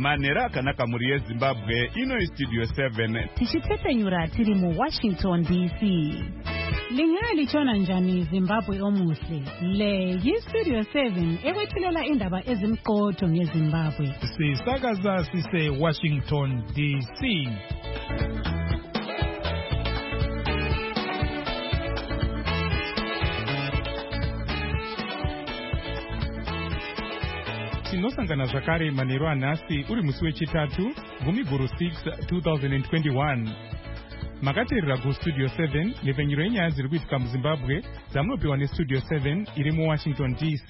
manhero akanaka muri yezimbabwe. Ino istudio 7 tichitsepenyura tiri muWashington DC. Lingalitshona njani Zimbabwe omuhle? Le yistudio 7 ekwethulela indaba ezimqotho ngeZimbabwe. Sisakaza sise Washington DC. Tinosangana zvakare manheru anhasi uri musi wechitatu gumiguru 6 2021. Makateerera kustudio 7 nhepfenyuro yenyaya dziri kuitika muZimbabwe dzamunopiwa nestudio 7 iri muWashington DC.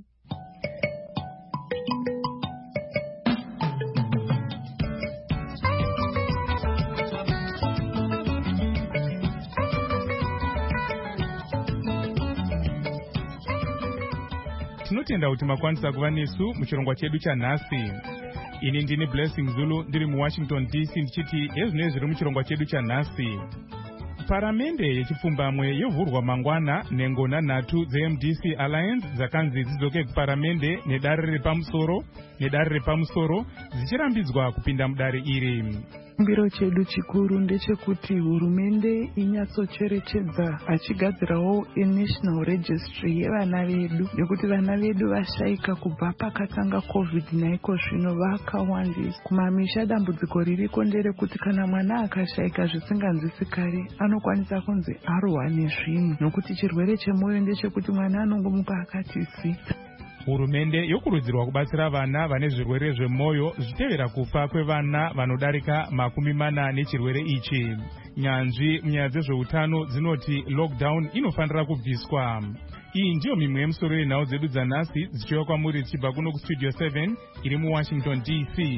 Tinotenda kuti makwanisa kuva nesu muchirongwa chedu chanhasi. Ini ndini Blessing Zulu ndiri muWashington DC ndichiti ezvinezvi zviri muchirongwa chedu chanhasi. Paramende yechipfumbamwe yovhurwa mangwana nengona nhatu dzeMDC Alliance dzakanzi dzidzoke kuparamende nedare repamusoro dzichirambidzwa kupinda mudare iri. Chikumbiro chedu chikuru ndechekuti hurumende inyatsocherechedza achigadzirawo national registry yevana vedu, nekuti vana vedu vashaika kubva pakatanga covid naiko zvino vakawandisa kumamisha. Dambudziko ririko nderekuti kana mwana akashaika zvisinganzwisi kare anokwanisa kunzi arohwa nezvimwe, nokuti chirwere chemwoyo ndechekuti mwana anongomuka akati sita. Hurumende yokurudzirwa kubatsira vana vane zvirwere zvemwoyo zvichitevera kufa kwevana vanodarika 40 nechirwere ichi. Nyanzvi munyaya dzezveutano dzinoti lockdown inofanira kubviswa. Iyi ndiyo mimwe yemusoro yenhau dzedu dzanhasi dzichiuya kwamuri dzichibva kuno kustudio 7 iri muWashington DC.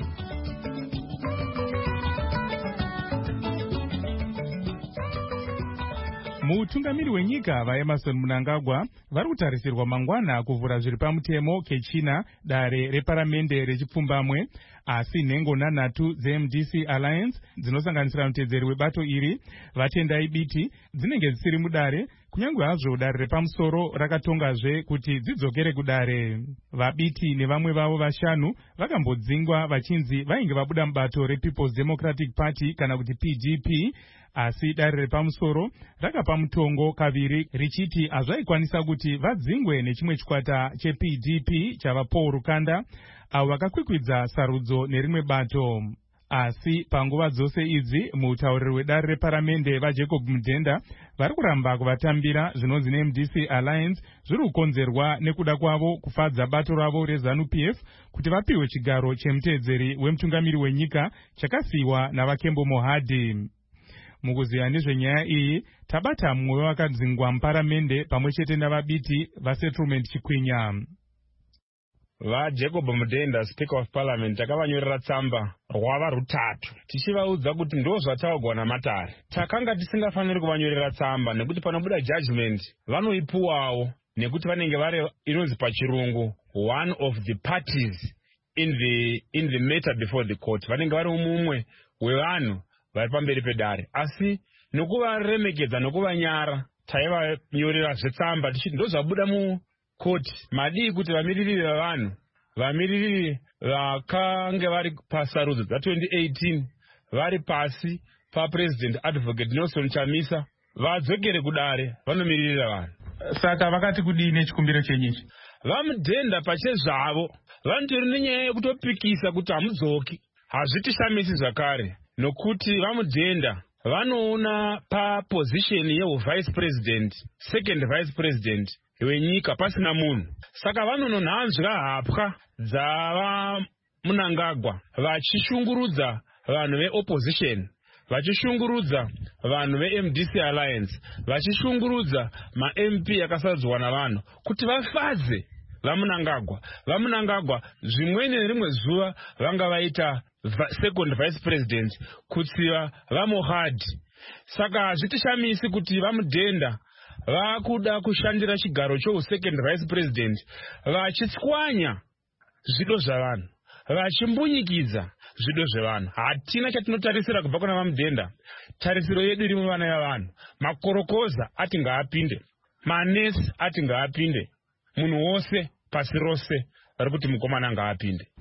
Mutungamiri wenyika vaEmerson Mnangagwa vari kutarisirwa mangwana kuvhura zviri pamutemo kechina dare reparamende rechipfumbamwe, asi nhengo nhatu dzeMDC Alliance dzinosanganisira mutedzeri webato iri vatendai biti dzinenge dzisiri mudare, kunyange hazvo dare repamusoro rakatongazve kuti dzidzokere kudare. Vabiti nevamwe vavo 5 vakambodzingwa vachinzi vainge vabuda mubato rePeople's Democratic Party kana kuti PDP, asi dare repamusoro rakapa mutongo kaviri richiti hazvaikwanisa kuti vadzingwe nechimwe chikwata chePDP chava Paul Rukanda, avo vakakwikwidza sarudzo nerimwe bato. Asi panguva dzose idzi mutauriri wedare reparamende vaJacob Mudhenda vari kuramba kuvatambira zvinonzi neMDC Alliance zviri kukonzerwa nekuda kwavo kufadza bato ravo reZANU-PF kuti vapiwe chigaro chemutedzeri wemutungamiri wenyika chakasiyiwa navaKembo Mohadi. Mukuziva nezvenyaya iyi tabata mumwe wakadzingwa muparamende pamwe chete navabiti vaSettlement Chikwinya. VaJacob Mudhenda, Speaker of Parliament, takavanyorera tsamba rwava rutatu tichivaudza kuti ndozvataugwa namatare. Takanga tisingafaniri kuvanyorera tsamba nekuti panobuda judgment vanoipuwawo, nekuti vanenge vari inonzi pachirungu one of the parties in the matter before the court. Vanenge vari mumwe wevanhu vari pamberi pedare, asi nokuvaremekedza nokuvanyara taivanyorera zvetsamba tichiti ndozvabuda mukoti. Madii kuti vamiriri vavanhu, vamiriri vakange vari pasarudzo dza2018 vari pasi paPresident Advocate Nelson Chamisa vadzokere kudare vanomiririra vanhu. Saka vakati kudini chikumbiro chenyichi? VaMudhenda pachezvavo vanotori nenyaya yekutopikisa kuti hamudzoki. Hazvitishamisi zvakare, nokuti vaMudhenda vanoona paposition yevice president, second vice president wenyika pasina munhu. Saka vanononhanzva hapwa dzava Mnangagwa vachishungurudza vanhu veopposition, vachishungurudza vanhu veMDC Alliance, vachishungurudza maMP akasadzwa navanhu kuti vafadze vaMnangagwa. VaMnangagwa zvimweni nerimwe zuva vanga vaita second vice president kutsiva vaMohadi. Saka hazvitishamisi kuti vaMudhenda vakuda kushandira chigaro second vice president vachitswanya zvido zvavanhu, vachimbunyikidza zvido zvevanhu. Hatina chatinotarisira kubva kuna vaMudhenda. Tarisiro yedu iri muvana vavanhu. Makorokoza ati ngaapinde, manesi ati ngaapinde, munhu wose pasi rose vari kuti mukomana ngaapinde.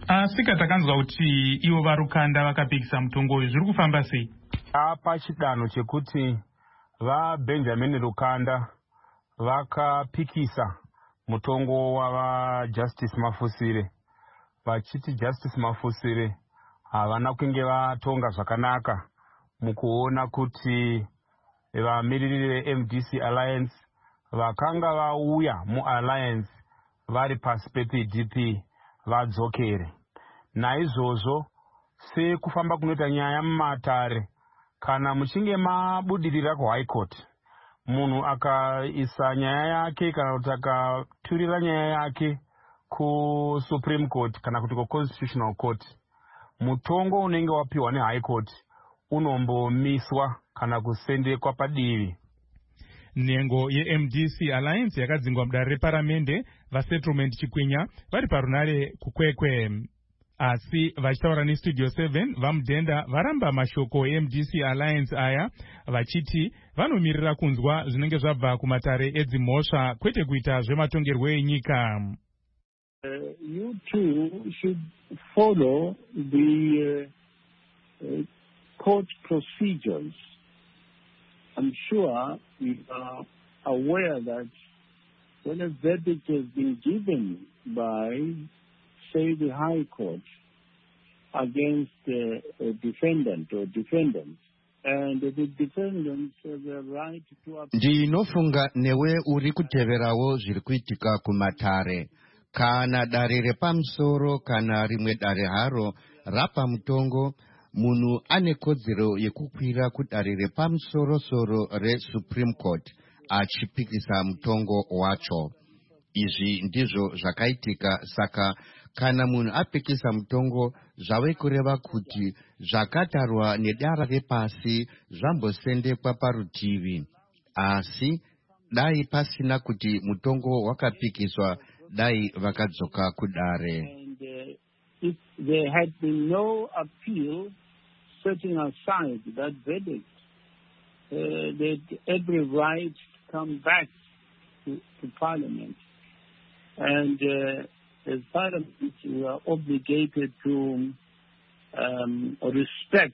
Sika takanzwa kuti ivo varukanda vakapikisa mutongo uyu, zviri kufamba sei? Pachidanho chekuti vaBenjamin Rukanda vakapikisa mutongo wavaJustice Mafusire, vachiti Justice Mafusire havana kunge vatonga zvakanaka mukuona kuti vamiriri veMDC Alliance vakanga vauya mualliance vari pasi pePDP vadzokere. Naizvozvo sekufamba kunoita nyaya mumatare, kana muchinge mabudirira kuHigh Court, munhu akaisa nyaya yake kana kuti akaturira nyaya yake kuSupreme Court kana kuti kuConstitutional Court, mutongo unenge wapiwa neHigh Court unombomiswa kana kusendekwa padivi. Nhengo yeMDC Alliance yakadzingwa mudare reparamende vaSettlement Chikwinya vari parunare kukwekwe. Asi vachitaura neStudio 7 vaMudhenda varamba mashoko eMDC Alliance aya vachiti vanomirira kunzwa zvinenge zvabva kumatare edzimhosva kwete kuita zvematongerwo enyika. You too should follow the court procedures. I'm sure you are aware that when a verdict has been given by, say, the High Court against a defendant or defendants, and the defendants have the right to appeal. Ndinofunga newe uri kuteverawo zviri kuitika kumatare. Kana dare repamsoro kana rimwe dare haro rapa mutongo, munhu ane kodzero yekukwira kudare repamusoro-soro reSupreme Court achipikisa mutongo wacho. Izvi ndizvo zvakaitika, saka kana munhu apikisa mutongo zvave kureva kuti zvakatarwa nedara repasi zvambosendekwa parutivi. Asi dai pasina kuti mutongo wakapikiswa, dai vakadzoka kudare. And if there had been no appeal setting aside that verdict, they'd every right to come back to Parliament. And as Parliament, we are obligated to respect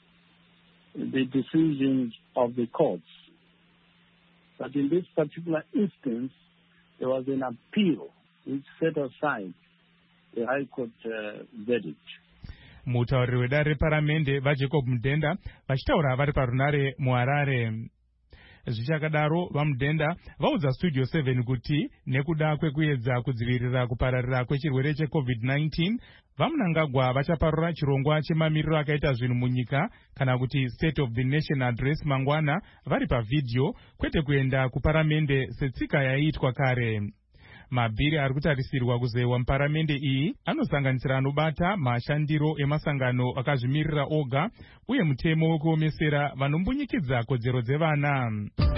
the decisions of the courts. But in this particular instance, there was an appeal which set aside the High Court verdict. Mutauriri wedare reparamende vaJacob Mudhenda vachitaura vari parunare muHarare. Zvichakadaro vaMudhenda vaudza Studio 7 kuti nekuda kwekuedza kudzivirira kupararira kwechirwere cheCovid-19, vaMnangagwa vachaparura chirongwa chemamiriro akaita zvinhu munyika kana kuti State of the Nation Address mangwana vari pavhidhiyo, kwete kuenda kuparamende setsika yaiitwa kare. Mabhiri ari kutarisirwa kuzewa muparamende iyi anosanganisira anobata mashandiro emasangano akazvimirira oga uye mutemo wekuomesera vanombunyikidza kodzero dzevana.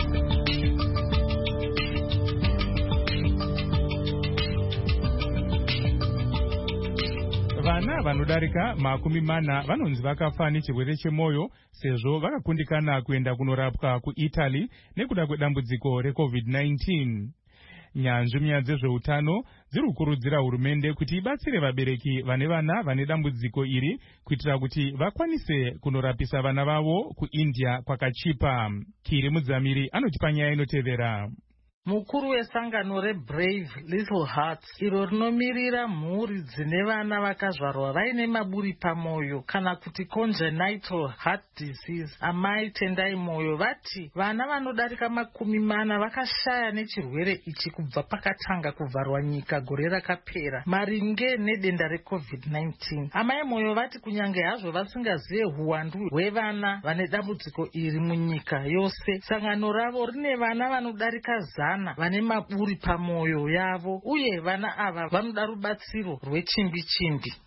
Vana vanodarika 40 vanonzi vakafa nechirwere chemwoyo sezvo vakakundikana kuenda kunorapwa kuItaly nekuda kwedambudziko reCovid-19. Nyanzvi munyaya dzezveutano dziri kukurudzira hurumende kuti ibatsire vabereki vane vana vane dambudziko iri kuitira kuti vakwanise kunorapisa vana vavo kuIndia kwakachipa. Kiri Mudzamiri anotipa nyaya inotevera. Mukuru wesangano reBrave Little Hearts iro rinomirira mhuri dzine vana vakazvarwa vaine maburi pamwoyo kana kuti congenital heart disease, amai tendai moyo, vati vana vanodarika 40 vakashaya nechirwere ichi kubva pakatanga kuvharwa nyika gore rakapera maringe nedenda reCovid-19. Amai moyo vati kunyange hazvo vasingazive huwandu hwevana vane dambudziko iri munyika yose, sangano ravo rine vana vanodarika 100 vane maburi pamwoyo yavo uye vana ava vanoda rubatsiro rwechimbi-chimbi.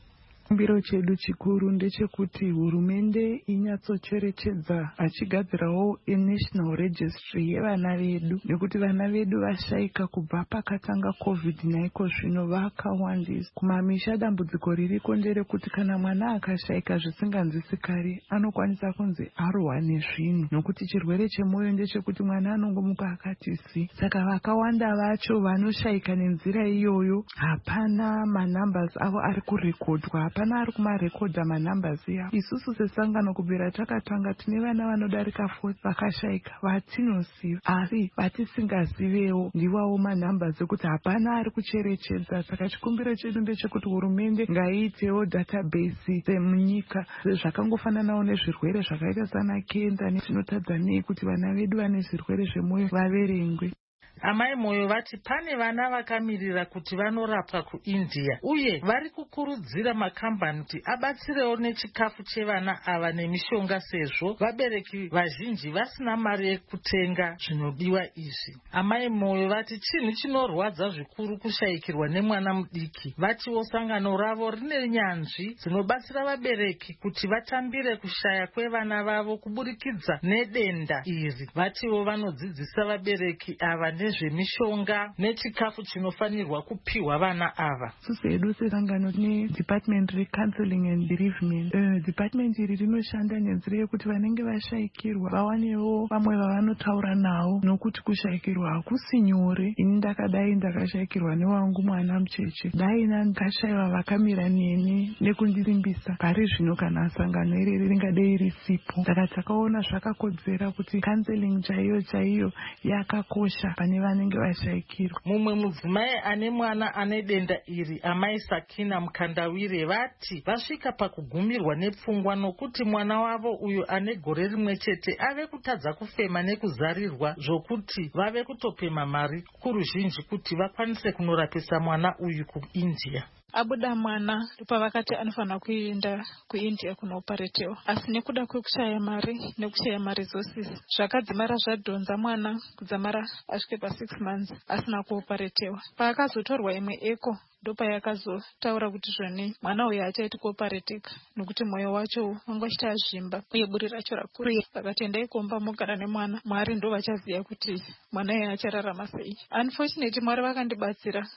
Chikumbiro chedu chikuru ndechekuti hurumende inyatsocherechedza achigadzirawo national registry yevana vedu, nekuti vana vedu vashaika kubva pakatanga covid naiko zvino vakawandisa kumamisha. Dambudziko ririko nderekuti kana mwana akashaika zvisinganzwisi kare anokwanisa kunzi arohwa nezvinhu, nokuti chirwere chemwoyo ndechekuti mwana anongomuka akati si. Saka vakawanda vacho vanoshaika nenzira iyoyo hapana manambers avo ari kurekodwa, hapana ari kumarekodha manambers avo. Isusu sesangano kubvira takatanga tine vana vanodarika 4 vakashaika vatinosiva, asi vatisingazivewo ndiwawo manambers ekuti hapana ari kucherechedza. Saka chikumbiro chedu ndechekuti hurumende ngaiitewo database semunyika zvakangofananawo nezvirwere zvakaita sana kenza nezvinotadza nei kuti vana vedu vane zvirwere zvemwoyo vaverengwe. Amai Moyo vati pane vana vakamirira kuti vanorapwa kuIndia uye vari kukurudzira makambani kuti abatsirewo nechikafu chevana ava nemishonga sezvo vabereki vazhinji vasina mari yekutenga zvinodiwa izvi. Amai Moyo vati chinhu chinorwadza zvikuru kushaikirwa nemwana mudiki. Vatiwo sangano ravo rine nyanzvi dzinobatsira vabereki kuti vatambire kushaya kwevana vavo kuburikidza nedenda iri. Vatiwo vanodzidzisa vabereki ava nezvemishonga nechikafu chinofanirwa kupiwa vana ava. Susu edu sesangano tine department recounseling and bereavement. Department iri rinoshanda nenzira yekuti vanenge vashaikirwa vawanewo vamwe vavanotaura nawo, nokuti kushaikirwa hakusi nyore. Ini ndakadai ndakashaikirwa newangu mwana mucheche, dai ndakashaiwa vakamira neni nekundisimbisa. Pari zvino kana sangano iri ringadei risipo, saka takaona zvakakodzera kuti counseling chaiyo yakakosha pane vanenge vashaikirwa. Mumwe mudzimai ane mwana ane denda iri, amai Sakina Mukandawire, vati vasvika pakugumirwa nepfungwa nokuti mwana wavo uyo ane gore rimwe chete ave kutadza kufema nekuzarirwa zvokuti vave kutopema mari kuruzhinji kuti vakwanise kunorapisa mwana uyu kuIndia. Abuda mwana pavakati anofanira kuenda kuIndia kunoparetiwa, asi nekuda kwekushaya mari nekushaya resources zvakadzimara zvadhonza mwana kudzamara asvike pa6 months asina kuoparetiwa. Paakazotorwa imwe eko ndopayakazotaura kuti zvoni mwana uyu achaiti kuoparetika nokuti mwoyo wacho wanga uchita zvimba uye buri racho rakuru. Vakatendai komba mogara nemwana, Mwari ndo vachaziva kuti mwana uyu achararama sei. Unfortunately Mwari vakandibatsira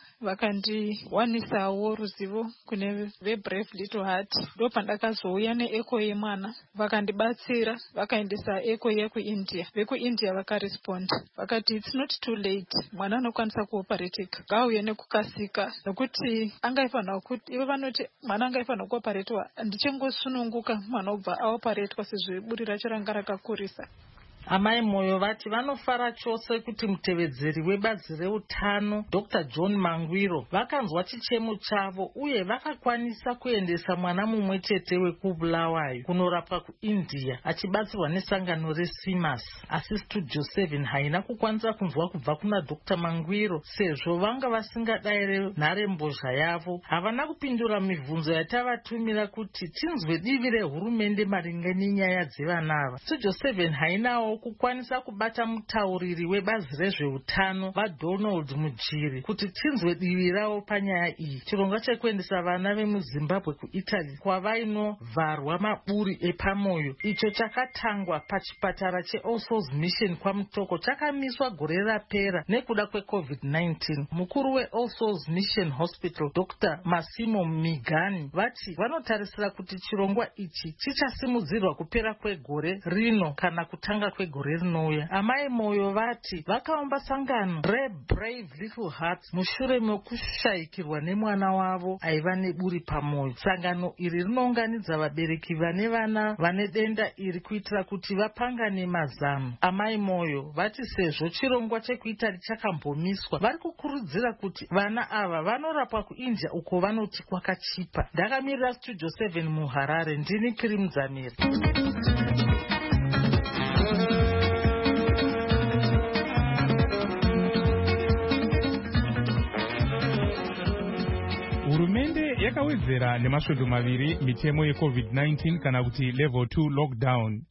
vakandiwanisawo ruzivo kune veBrave Little Heart. Ndo pandakazouya neeko yemwana, vakandibatsira vakaendesa eko yekuIndia. VekuIndia vakaresponda vakati it's not too late, mwana anokwanisa kuoparetika, ngauye nekukasika, nokuti angaifanira kuti ivo vanoti mwana angaifanira kuoparetwa, ndichengosununguka mwana ubva aoparetwa sezvo buri racho ranga rakakurisa. Amai Moyo vati vanofara chose kuti mutevedzeri webazi reutano Dr. John Mangwiro vakanzwa chichemo chavo uye vakakwanisa kuendesa mwana mumwe chete wekubulawayo kunorapwa kuIndia achibatsirwa nesangano reSimas. Asi Studio 7 haina kukwanisa kunzwa kubva kuna Dr. Mangwiro sezvo vanga vasingadayire nharembozha yavo. Havana kupindura mibvunzo yatavatumira kuti tinzwe divi rehurumende maringe nenyaya dzevanava. Studio 7 hainawo kukwanisa kubata mutauriri webazi rezveutano vaDonald Mujiri kuti tinzwe divi ravo panyaya iyi. Chirongwa chekuendesa vana vemuZimbabwe kuItaly kwavainovharwa maburi epamwoyo icho chakatangwa pachipatara cheAll Souls Mission kwaMutoko chakamiswa gore rapera nekuda kweCovid-19. Mukuru weAll Souls Mission Hospital Dr. Massimo Migani vati vanotarisira kuti chirongwa ichi chichasimudzirwa kupera kwegore rino kana kutanga kwegore rinouya. Amai Moyo vati vakaumba sangano reBrave Little Hearts mushure mekushaikirwa nemwana wavo aiva neburi pamwoyo. Sangano iri rinounganidza vabereki vane vana vane denda iri kuitira kuti vapangane mazano. Amai Moyo vati sezvo chirongwa chekuItali chakambomiswa, vari kukurudzira kuti vana ava vanorapwa kuIndia uko vanoti kwakachipa. Ndakamirira Studio 7 muHarare, ndini Krim Dzamiri. Hurumende yakawedzera nemasvondo maviri mitemo yeCovid-19 kana kuti level 2 lockdown.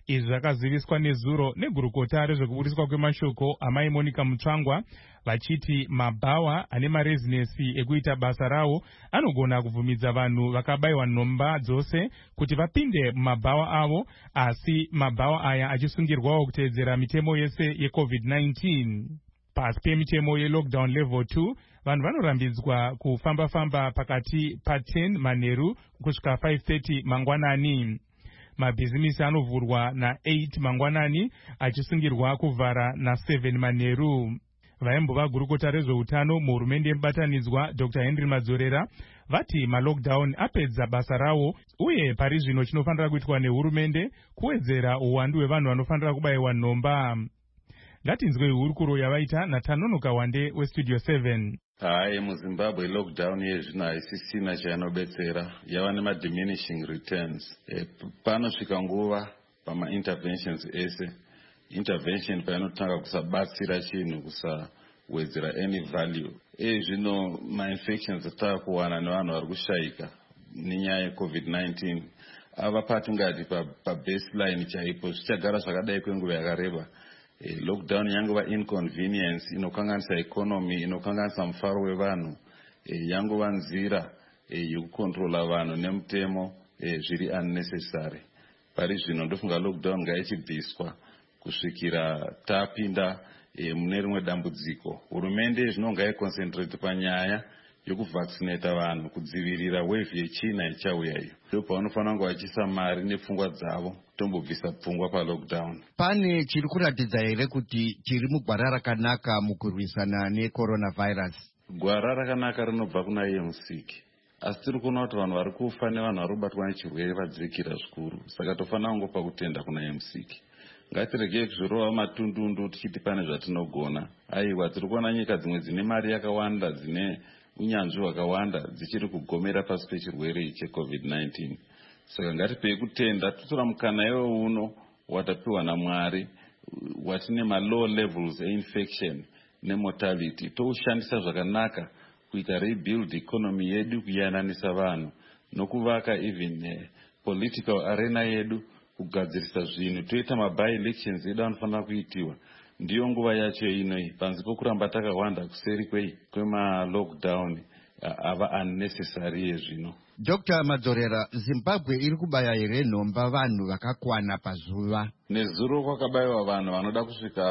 Izvi zvakaziviswa nezuro negurukota rezvekubudiswa kwemashoko amai Monica Mutsvangwa, vachiti mabhawa ane marezinesi ekuita basa rawo anogona kuvhumidza vanhu vakabayiwa nhomba dzose kuti vapinde mumabhawa avo, asi mabhawa aya achisungirwawo kuteedzera mitemo yese yeCovid-19. Pasi pemitemo yelockdown level 2, vanhu vanorambidzwa kufamba-famba pakati pa10 manheru kusvika 5:30 mangwanani. Mabhizimisi anovhurwa na8 mangwanani achisungirwa kuvhara na7 manheru. Vaimbova gurukota rezveutano muhurumende yemubatanidzwa Dr. Henry Madzorera vati malockdown apedza basa rawo, uye pari zvino chinofanira kuitwa nehurumende kuwedzera uwandu hwevanhu vanofanira kubayiwa nhomba. Ngatinzwe hurukuro yavaita naTanonoka Wande weStudio 7. Hai, muZimbabwe lockdown yezvino haisisina chainobetsera, yava nemadiminishing returns. Panosvika nguva pama-interventions ese, intervention painotanga kusabatsira chinhu, kusawedzera any value. Zvino ma-infections atava kuwana nevanhu vari kushayika nenyaya yeCovid-19 ava patingati pa-baseline chaipo, zvichagara zvakadai kwenguva yakareba. Lockdown yangova inconvenience inokanganisa economy, inokanganisa mufaro wevanhu, yangova nzira yekukontrola vanhu nemutemo zviri unnecessary. Pari zvino ndofunga lockdown ngaichibviswa kusvikira tapinda mune rimwe dambudziko. Hurumende zvino ngaiconcentrate panyaya yokuvaccinata vanhu kudzivirira wave yechina ichauya iyo. Ndo pavanofanira kunge vachiisa mari nepfungwa dzavo tombobvisa pfungwa palockdown. Pane chiri kuratidza here kuti chiri mugwara rakanaka mukurwisana necoronavirus? Gwara rakanaka rinobva kuna EMCK, asi tiri kuona kuti vanhu vari kufa nevanhu vari kubatwa nechirwere vadzikira zvikuru, saka tofanira kungopa kutenda kuna EMCK. Ngatiregei kuzvirova matundundu tichiti pane zvatinogona. Aiwa, tiri kuona nyika dzimwe dzine mari yakawanda, dzine unyanzvi hwakawanda, dzichiri kugomera pasi pechirwere cheCovid-19. Saka ngatipei kutenda, totora mukana iwo uno watapiwa naMwari, watine ma-low levels einfection nemortality, toushandisa zvakanaka kuita rebuild economy yedu, kuyananisa vanhu nokuvaka even political arena yedu, kugadzirisa zvinhu, toita ma-by-elections edu anofanira kuitiwa. Ndiyo nguva yacho inoi, panzi pokuramba takawanda kuseri kwema-lockdown ava unnecessary yezvino. Dr. Madzorera, Zimbabwe iri kubaya here nhomba vanhu vakakwana pazuva? Nezuro kwakabayiwa vanhu vanoda kusvika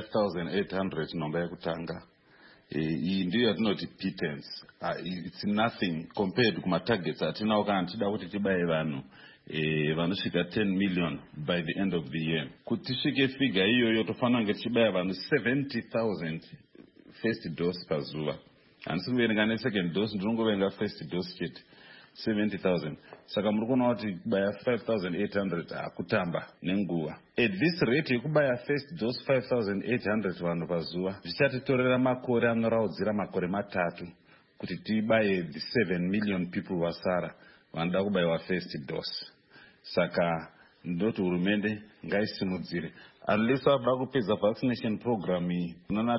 5,800 nhomba yekutanga. Iyi ndiyo yatinoti pittance. It's nothing compared kumatargets atinawo kana tichida kuti tibaye vanhu vanosvika 10 million by the end of the year. Kuti tisvike figa iyoyo tofanira kunge tichibaya vanhu 70,000 first dose pazuva. Handisi kuverenga nesecond dose, ndinongoverenga first dose chete 70,000. Saka muri kuona kuti kubaya 5,800 hakutamba nenguva. At this rate yekubaya first dose 5,800 vanhu pazuva, zvichatitorera makore anoraudzira makore 3 kuti tibaye the 7 million people vasara vanoda kubayiwa first dose. Saka ndoti hurumende ngaisimudzire. Unless vada kupedza vaccination program nana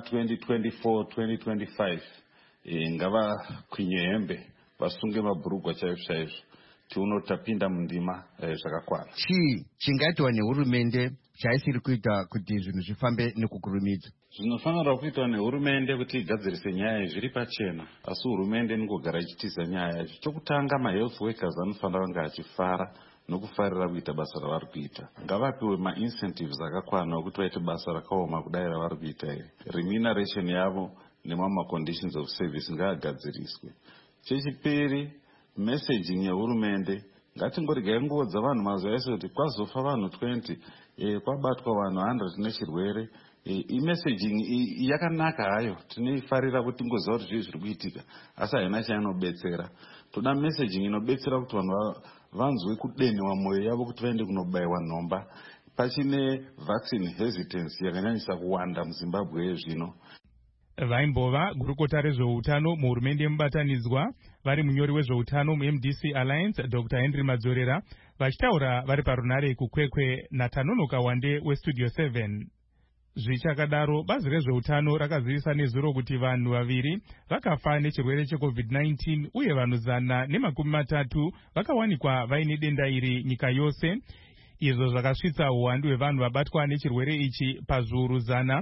2024-2025, ngava kwinye hembe vasunge mabhurugwa chaizvo chaizvo, tiuno tapinda mundima zvakakwana. Chii chingaitwa nehurumende chaisiri kuita kuti zvinhu zvifambe nekukurumidza? Zvinofanirwa kuitwa nehurumende kuti igadzirise nyaya zviri pachena, asi hurumende inogara ichitiza nyaya yacho. Chokutanga, ma-health workers anofanira kunge achifara nokufarira kuita basa ravari kuita. Ngavapiwe ma-incentives akakwana okuti vaite basa rakaoma kudai ravari kuita iri. Remuneration yavo nemama-conditions of service ngaagadziriswe. Chechipiri, messaging yehurumende, ngatingorigai nguo dzavanhu mazuva ese kuti kwazofa vanhu 20, kwabatwa vanhu 100 nechirwere. Messaging yakanaka hayo, tinoifarira kuti ngoziva kuti zvii zviri kuitika, asi haina chainobetsera. Toda messaging inobetsera kuti vanhu vanzwe kudenhewa mwoyo yavo kuti vaende kunobayiwa nhomba. Pachine vaccine hesitance yakanyanyisa kuwanda muZimbabwe yezvino. Vaimbova gurukota rezveutano muhurumende yemubatanidzwa vari munyori wezveutano muMDC Alliance Dr. Henry Madzorera vachitaura vari parunare kukwekwe naTanonoka Wande weStudio 7. Zvichakadaro, bazi rezveutano rakazivisa nezuro kuti vanhu 2 vakafa nechirwere cheCovid-19 uye vanhu 130 vakawanikwa vaine denda iri nyika yose. izvo zvakasvitsa uwandu hwevanhu vabatwa nechirwere ichi pazviuru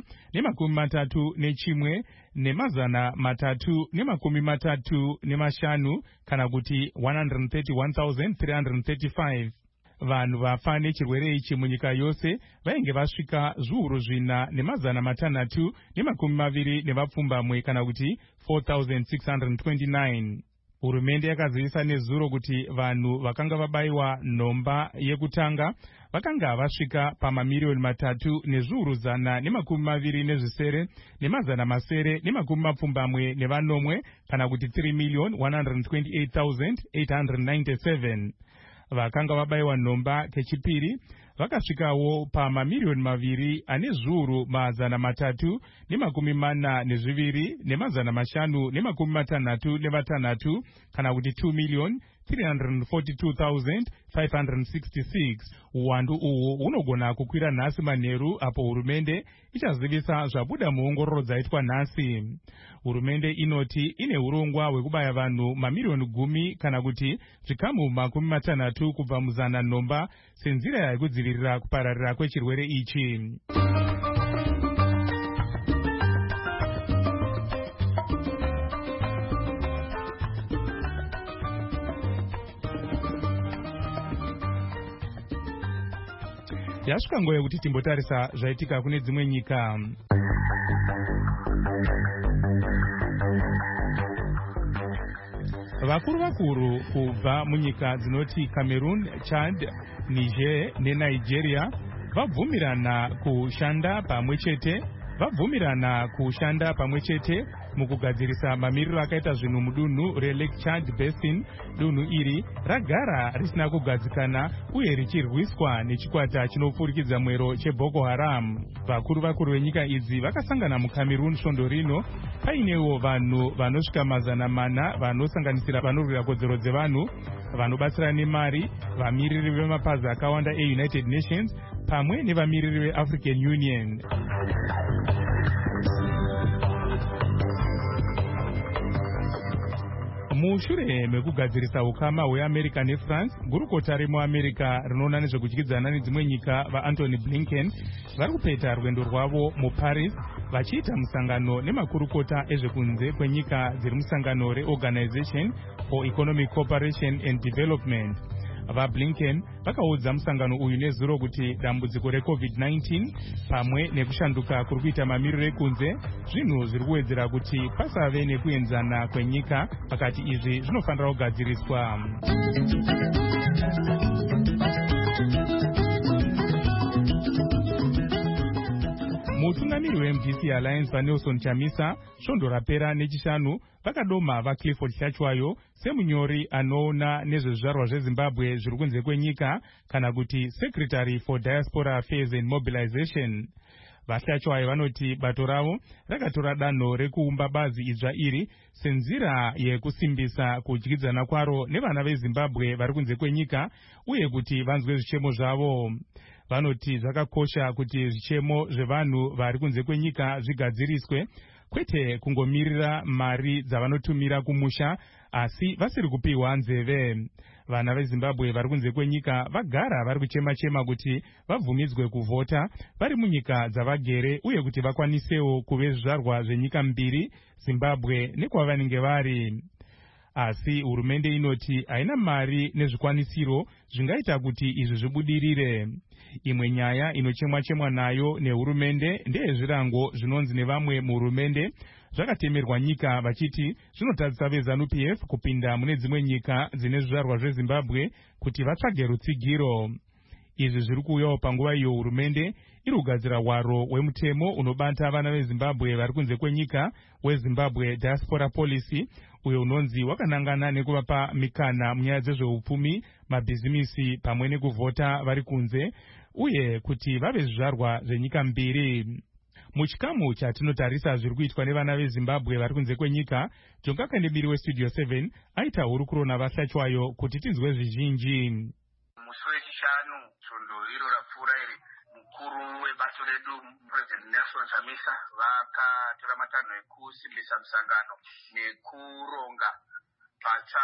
131 nemazana 335 kana kuti 131,335. Vanhu vafa nechirwere ichi munyika yose vainge vasvika zviuru 4,620 kana kuti 4,629. Hurumende yakazivisa nezuro kuti vanhu vakanga vabayiwa nhomba yekutanga vakanga vasvika pamamiliyoni 3 nezviuru 127 nemazana 970 kana kuti 3,128,897. Vakanga vabayiwa nhomba kechipiri vakasvikawo pamamiliyoni 2 ane zviuru 342 nemazana 566 kana kuti 2,342,566. Uwandu uhu hunogona kukwira nhasi manheru apo hurumende ichazivisa zvabuda muongororo dzaitwa nhasi. Hurumende inoti ine urongwa hwekubaya vanhu mamiliyoni 10 kana kuti zvikamu 60 kubva muzana nhomba senzira yekudzivirira kupararira kwechirwere ichi. Yasvika nguva yekuti timbotarisa zvaitika kune dzimwe nyika. Vakuru kubva munyika dzinoti Cameroon, Chad, Niger neNigeria vabvumirana kushanda pamwe chete mukugadzirisa mamiriro akaita zvinhu mudunhu reLake Chad Basin. Dunhu iri ragara risina kugadzikana uye richirwiswa nechikwata chinopfurikidza mwero cheBoko Haram. Vakuru venyika idzi vakasangana muCameroon svondo rino. Painewo vanhu vanosvika mazana 4 vanosanganisira vanorwira kodzero dzevanhu, vanobatsira nemari, vamiriri vemapazi akawanda eUnited Nations pamwe nevamiriri veAfrican Union. Mushure mekugadzirisa ukama hweAmerica neFrance, gurukota remuAmerica rinoona nezvekudyidzana nedzimwe nyika vaAntony Blinken vari kupeta rwendo rwavo muParis vachiita musangano nemakurukota ezvekunze kwenyika dziri musangano reOrganization for Economic Cooperation and Development. VaBlinken vakaudza musangano uyu nezuro kuti dambudziko reCovid-19 pamwe nekushanduka kuri kuita mamiriro ekunze zvinhu zviri kuwedzera kuti pasave nekuenzana kwenyika pakati izvi zvinofanira kugadziriswa. Mutungamiri weMDC Alliance vaNelson Chamisa svondo rapera nechishanu vakadoma vaClifford Hlachwayo semunyori anoona nezvezvizvarwa zveZimbabwe zviri kunze kwenyika kana kuti Secretary for Diaspora Affairs and Mobilization. VaHlachwayo vanoti bato ravo rakatora danho rekuumba bazi idzva iri senzira yekusimbisa kudyidzana kwaro nevana veZimbabwe vari kunze kwenyika uye kuti vanzwe zvichemo zvavo. Vanoti zvakakosha kuti zvichemo zvevanhu vari kunze kwenyika zvigadziriswe, kwete kungomirira mari dzavanotumira kumusha asi vasiri kupiwa nzeve. Vana veZimbabwe vari kunze kwenyika vagara vari kuchema kuti vabvumidzwe kuvhota vari munyika dzavagere uye kuti vakwanisewo kuve zvizvarwa zvenyika mbiri, Zimbabwe nekwavanenge vari. Asi hurumende inoti haina mari nezvikwanisiro zvingaita kuti izvi zvibudirire. Imwe nyaya inochemwa nayo nehurumende ndeyezvirango zvinonzi nevamwe muhurumende zvakatemerwa nyika vachiti zvinotadzisa veZANU-PF kupinda mune dzimwe nyika dzine zvizvarwa zveZimbabwe kuti vatsvage rutsigiro. Izvi zviri kuuyawo panguva iyo hurumende iri kugadzira hwaro hwemutemo unobata vana veZimbabwe vari kunze kwenyika weZimbabwe Diaspora Policy, uyo unonzi wakanangana nekuvapa mikana munyaya dzezveupfumi, mabhizimisi pamwe nekuvhota vari kunze uye kuti vave zvizvarwa zvenyika mbiri. Muchikamu chatinotarisa zviri kuitwa nevana veZimbabwe vari kunze kwenyika, Jonga Kandemiri weStudio 7 aita hurukuro navaHlachwayo kuti tinzwe zvizhinji. Musi wechishanu svondo iro rapfuura iri, mukuru webato redu President Nelson Chamisa vakatora matanho ekusimbisa musangano nekuronga patsva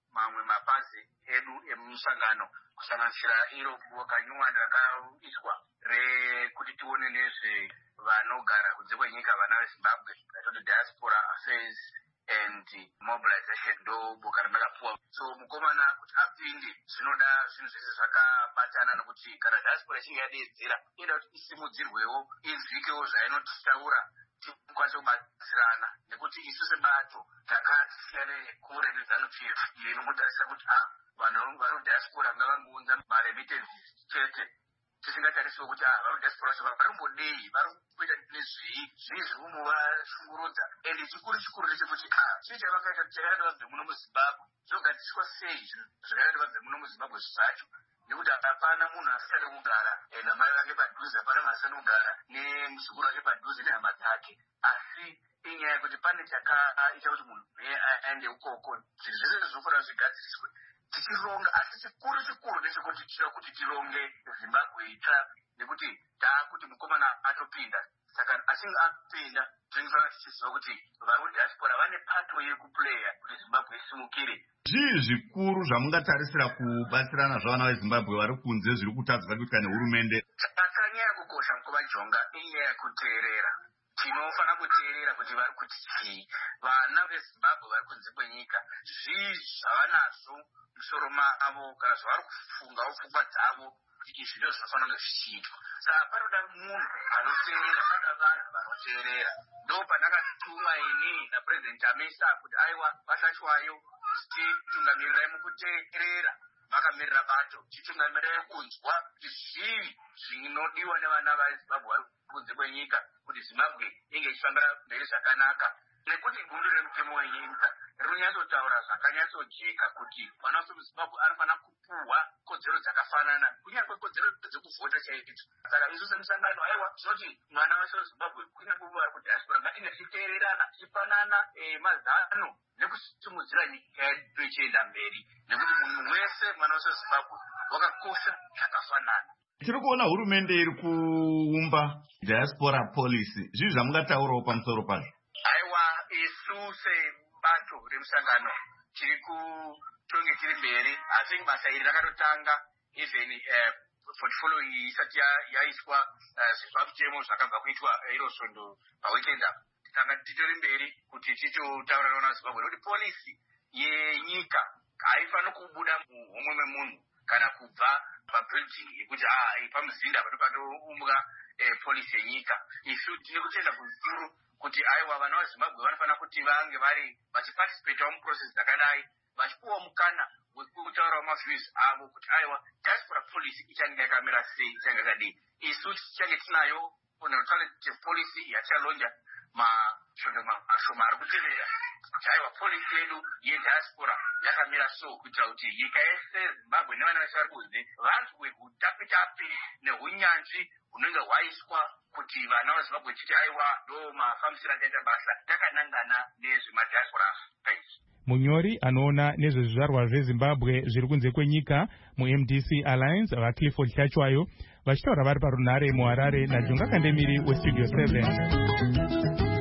mamwe mapazi edu emusangano kusanganisira iro wakanyuwani rakaiswa rekuti tione nezve vanogara kunze kwenyika vana vezimbabwe ratoti diaspora affairs and mobilization ndo boka randakapuwa. So mukomana kuti apinde zvinoda zvinhu zvese zvakabatana nekuti kana diaspora ichinge yadeedzera inoda kuti isimudzirwewo izvikewo zvainotaura tikwanise kubatsirana nekuti isu sebato takasiyana nekure nezanupf inomutarisa kuti vanhu vari diaspora ngavangounza maremittance chete tisingatarisiwo kuti vari diaspora vari kumbodei vari kuita nezvii zvii zviri kumbovashungurudza ende chikuru ndechekuti chii chavakaita chakaita vabve muno muzimbabwe zvinogadziswa sei zvakaita vabve muno muzimbabwe zvacho nekuti hapana munhu asingade kugara namai vake padhuze hapana munhu asingade kugara nemusikuru wake padhuze nehama dzake asi inyaya yekuti pane chakaita kuti munhu aende ukoko zvinhu zvese zvinofanira zvigadziriswe tichironga asi chikuru ndechekuti tinoda kuti tironge zimbabwe itsva nekuti taakuti mukomana atopinda saka achinge apinda tinofanira tichiziva kuti vari kudiaspora vane pato yekuplaya kuti zimbabwe isimukire. Zvii zvikuru zvamungatarisira kubatsirana zvavana vezimbabwe vari kunze zviri kutadzwa kuitwa nehurumende? Chakanyanya kukosha mukova jonga inyaya yekuteerera. Tinofanira kuteerera kuti vari kuti chii vana vezimbabwe vari kunze kwenyika zvii zvavanazvo musoro mavo kana zvavari kufungawo pfungwa dzavo kuti izvi ndo zvinofanira kunge zvichiitwa. Saka panoda munhu anoteerera panoda vanhu vanoteerera. Ndo pandakatuma ini napurezidendi Chamisa kuti aiwa vasashwayo titungamirirai mukuteerera vakamirira bato titungamirirai kunzwa kuti zvii zvinodiwa nevana vezimbabwe vari kunze kwenyika kuti zimbabwe inge ichifambira mberi zvakanaka nekuti gundu remutemo wenyika rinonyatsotaura zvakanyatsojeka kuti mwana wese muzimbabwe anofanira kupuhwa kodzero dzakafanana kunyange kodzero dzekuvhota chaidzo. Saka isu semusangano aiwa tinoti mwana wese wezimbabwe kunyange vari kudiaspora ngatinge tichiteererana tichipanana mazano nekusimudzira nyika yedu ichienda mberi nekuti munhu wese mwana wese wezimbabwe wakakosha zvakafanana. Tiri kuona hurumende iri kuumba diaspora policy. Zvii zvamungataurawo pamusoro pazvo? Aiwa isu sebato remusangano tiri kutonge tiri mberi asi basa iri rakatotanga even portfolio iyi isati yaiswa zvipamutemo zvakabva kuitwa iro svondo paweekend apa tanga titori mberi kuti tichotaura navana vezimbabwe nekuti polisi yenyika haifaniri kubuda muhomwe memunhu kana kubva pabuilding yekuti pamuzinda patopatoumbwa polisi yenyika. Isu tine kutenda kuzuru kuti aiwa vana vezimbabwe vanofanira kuti vange vari vachiparticipatawo muprocess dzakadai vachipuwa mukana wekutaurawo maviews avo kuti aiwa diaspora policy ichange yakamira sei ichange yakadii. Isu tichange tinayo alternative policy yachalonja masvondo mashoma ari kuteerera kuti aiwa polisi yedu yediaspora yakamira so kuitira kuti nyika yese zimbabwe nevana vese vari kunze vanzwe hutapitapi nehunyanzvi hunenge hwaiswa kuti vana vezimbabwe chiti aiwa ndo mafambisiro akaita basa takanangana nezvemadiaspora affairs. Munyori anoona nezvezvizvarwa zvezimbabwe zviri kunze kwenyika muMDC Alliance vaClifford Hlachwayo vachitaura vari parunhare muHarare naJonga Kandemiri weStudio 7.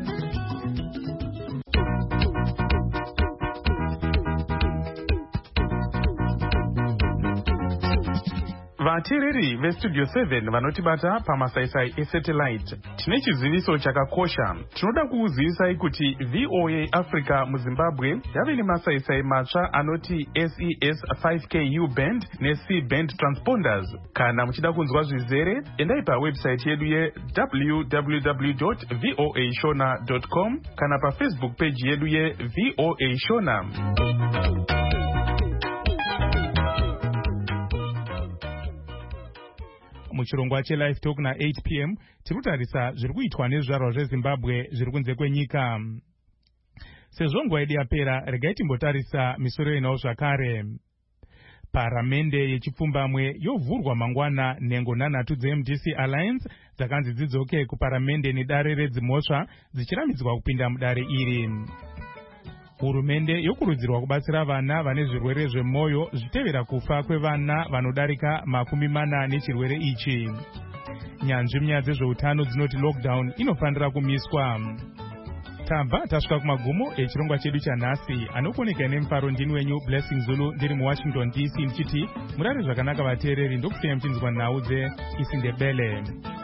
Vateereri veStudio 7 vanotibata pamasaisai esatellite, tine chiziviso chakakosha. Tinoda kukuzivisai kuti VOA Africa muZimbabwe yave nemasaisai matsva anoti SES 5K U-band neC-band transponders. Kana muchida kunzwa zvizere, endai pawebsite yedu www.voashona.com kana paFacebook page yedu yeVOA Shona. Muchirongwa cheLive Talk na 8 p.m. tirutarisa zviri kuitwa nezvizvarwa zveZimbabwe zviri kunze kwenyika. Sezvo nguva yedu yapera, regai timbotarisa misoro yenawo zvakare. Paramende yechipfumbamwe yovhurwa mangwana nhengo 3 dzeMDC Alliance dzakanzi dzidzoke kuparamende nedare redzimhosva dzichiramidzwa kupinda mudare iri. Hurumende yokurudzirwa kubatsira vana vane zvirwere zvemwoyo zvitevera kufa kwevana vanodarika 40 nechirwere ichi. Nyanzvi munyaya dzezveutano dzinoti lockdown inofanira kumiswa. tabva tasvika kumagumo echirongwa chedu chanhasi. Anokuoneka nemufaro ndini wenyu Blessing Zulu ndiri muWashington DC ndichiti murare zvakanaka vateereri, ndokusiyai muchinzwa nhau dzeIsindebele.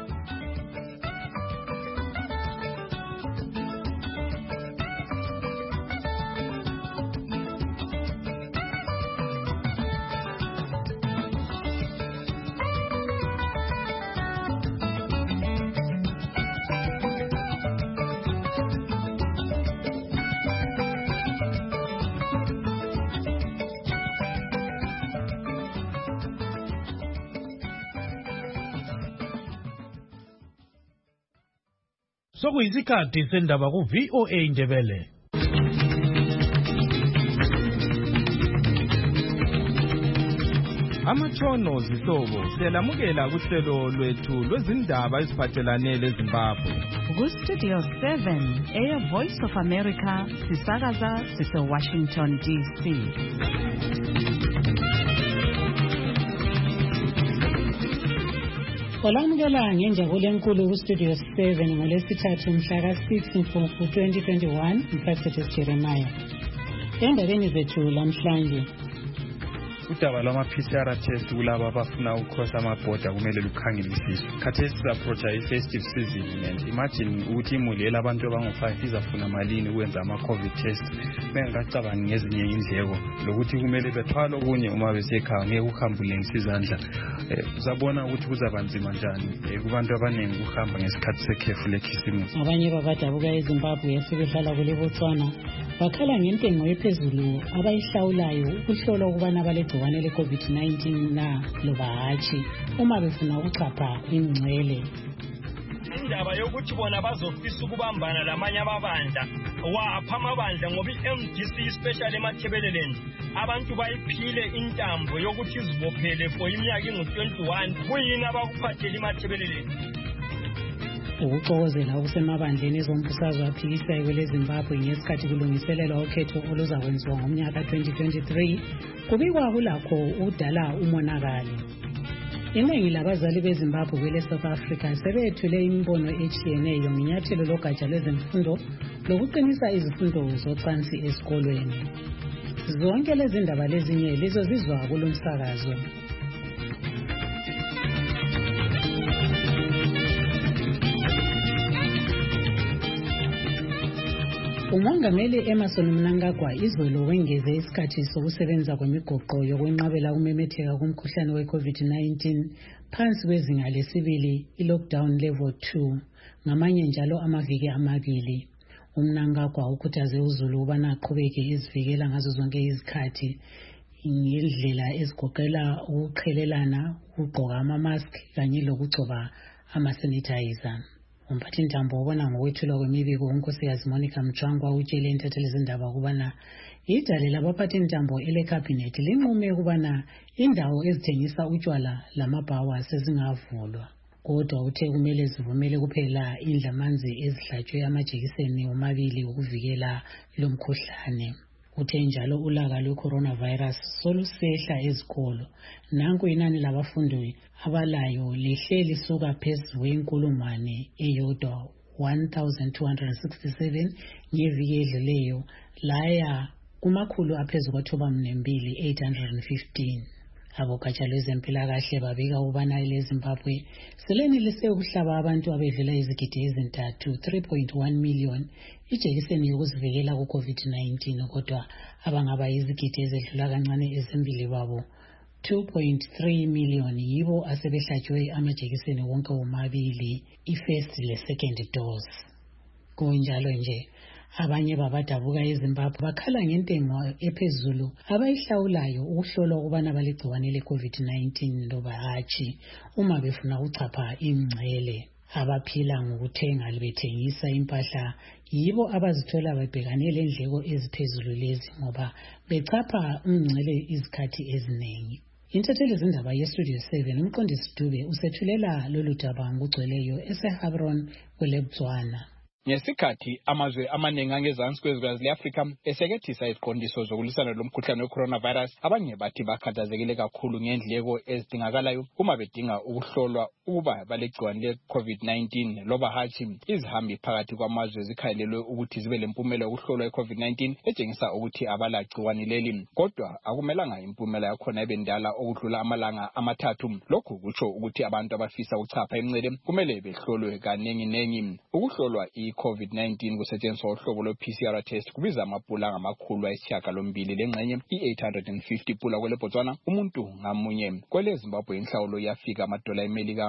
Sokuyisikhathi sendaba ku-VOA Indebele. Amatshono zihlobo siyalamukela kuhlelo lwethu lwezindaba eziphathelane leZimbabwe. Ku-Studio 7 Air Voice of America sisakaza sise-Washington DC. Olamukela ngenjabulo enkulu ku-Studio 7 ngolwesithathu mhla ka-6 Mfumfu 2021 Mphakathi Jeremiah. Endabeni zethu lamhlanje, udaba lwama-PCR test kulabo abafuna ukukhosa amabhoda kumele lukhangelisiswe. Khathesi sizaapproacha i-festive season and imagine ukuthi imuli elabantu abangu-5 izafuna malini ukwenza ama-COVID test. Bengakacabangi ngezinye indleko lokuthi kumele bethwala okunye uma besekhaya ngeke ukuhambulengisa izandla. Uzabona ukuthi kuzaba nzima njani kubantu abaningi ukuhamba ngesikhathi sekhefu lekhisimusi. abanye babadabuka eZimbabwe asebehlala kule Botswana bakhala ngentengo ephezulu abayihlawulayo ukuhlola ukubana balegciwane le-COVID-19 na loba hatshi uma befuna ukuchapha ingcwele. Indaba yokuthi bona bazofisa ukubambana lamanye amabandla wapha amabandla ngoba i-MDC especially eMathebeleland abantu bayiphile intambo yokuthi izibophele for iminyaka engu-21 kuyini abakuphathela iMathebeleland. Ukuxokozela okusemabandleni ezombusazwe aphikisayo kweleZimbabwe ngesikhathi kulungiselelwa ukhetho oluzakwenziwa ngomnyaka 2023 kubikwa kulakho udala umonakalo. Iningi labazali beZimbabwe kwele South Africa sebethule imibono etshiyeneyo ngenyathelo logatsha lwezemfundo lokuqinisa izifundo zocansi esikolweni. Zonke lezi ndaba lezinye lizozizwa kulomsakazo. Umongameli Emmerson Mnangagwa izolo wengeze isikhathi sokusebenza kwemigoqo yokwenqabela ukumemetheka komkhuhlane we-COVID-19 phansi kwezinga lesibili i-lockdown level 2 ngamanye njalo amaviki amabili. Umnangagwa ukhuthaze uZulu ubana aqhubeke izivikela ngazo zonke izikhathi ngendlela ezigoqela ukuqhelelana, ukugqoka ama-mask kanye lokugcoba ama-sanitizer. Umphathintambo obona ngokwethulwa kwemibiko uNkosikazi Monica Mchangwa utshele intatheli zindaba ukubana idale labaphathintambo elekhabhinethi linqume ukubana indawo ezithengisa utshwala lamabhawa sezingavulwa. Kodwa uthe kumele zivumele kuphela indlamanzi ezihlatshwe amajekiseni omabili ukuvikela lo mkhuhlane. Uthe njalo ulaka lwe-coronavirus solusehla ezikolo. Nanku inani labafundi abalayo lihle lisuka phezu kwenkulungwane eyodwa 1,267 ngeviki edluleyo laya kumakhulu aphezu kwa-2,215. Abogatsha lwezempilakahle babika ukubana leZimbabwe selenelise ukuhlaba abantu abedlula izigidi ezintathu 3.1 million ijekiseni yokuzivikela ku-COVID-19 kodwa abangaba izigidi ezedlula kancane ezimbili babo 2.3 million yibo asebehlatshwe amajekiseni wonke womabili i-first le-second dose. Kunjalo nje abanye babadabuka eZimbabwe bakhala ngentengo ephezulu abayihlawulayo ukuhlola ukubana balegciwane le-COVID-19 loba hatshi uma befuna ukuchapha ingcele. Abaphila ngokuthenga bethengisa impahla yibo abazithola bebhekane lendleko eziphezulu lezi ngoba bechapha ingcele izikhathi eziningi. Intatheli zindaba yeStudio 7 umqondisi Dube usethulela lolu daba ngokugcweleyo eseHebron kwele Botswana. Ngesikhathi amazwe amaningi angezansi kwezwekazi le-Afrika esekethisa iziqondiso zokulwisana lomkhuhlane we-coronavirus, abanye bathi bakhathazekile kakhulu ngendleko ezidingakalayo uma bedinga ukuhlolwa ukuba balegciwane le-COVID-19 loba hatshi. Izihambi phakathi kwamazwe zikhalelwe ukuthi zibe lempumela yokuhlolwa i-COVID-19 etshengisa ukuthi abalagciwane leli, kodwa akumelanga impumela yakhona ibe ndala okudlula amalanga amathathu. Lokhu kutsho ukuthi abantu abafisa ukuchapha imncele kumele behlolwe kanenginengi. Ukuhlolwa i-COVID-19 kusetshenziswa uhlobo lwe-PCR test kubiza amapula angamakhulu ayisishiyagalombili lengxenye i-850 pula kwele Botswana umuntu ngamunye. Kwele Zimbabwe inhlawulo yafika $60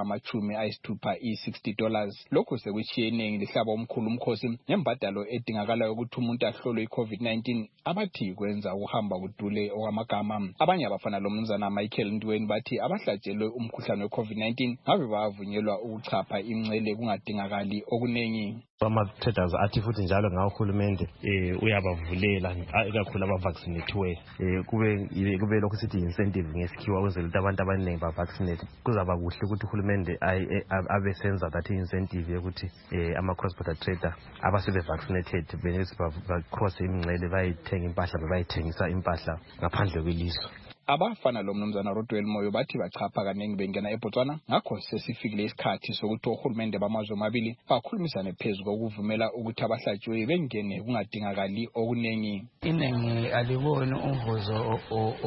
$60. Lokhu sekushiye iningi lihlaba omkhulu umkhosi ngembadalo edingakalayo ukuthi umuntu ahlolwe i-COVID-19 abathi kwenza ukuhamba kudule okwamagama. Abanye abafana lo mnumzana Michael Ndweni bathi abahlatshelwe umkhuhlane we-COVID-19 ngabe bavunyelwa ukuchapha imncele kungadingakali okuningi. Ama-traders athi futhi njalo ngawo uhulumende uyabavulela ikakhulu abavaccinathiweyo kube lokhu sithi incentive ngesikhiwa ukwenzela ukuthi abantu abaningi bavaccinate. Kuzaba kuhle ukuthi uhulumende abesenza that incentive yokuthi ama-cross border trader abasebe-vaccinated benesi bacross imingcele bayithenga impahla bayithengisa impahla ngaphandle kwelizwe. Abafana lo mnumzana Rodwell Moyo bathi bachapha kaningi bengena eBotswana, ngakho sesifikile isikhathi sokuthi ohulumende bamazwe amabili bakhulumisane phezulu kokuvumela ukuthi abahlatshiweyo bengene kungadingakali okuningi. Iningi aliboni umvuzo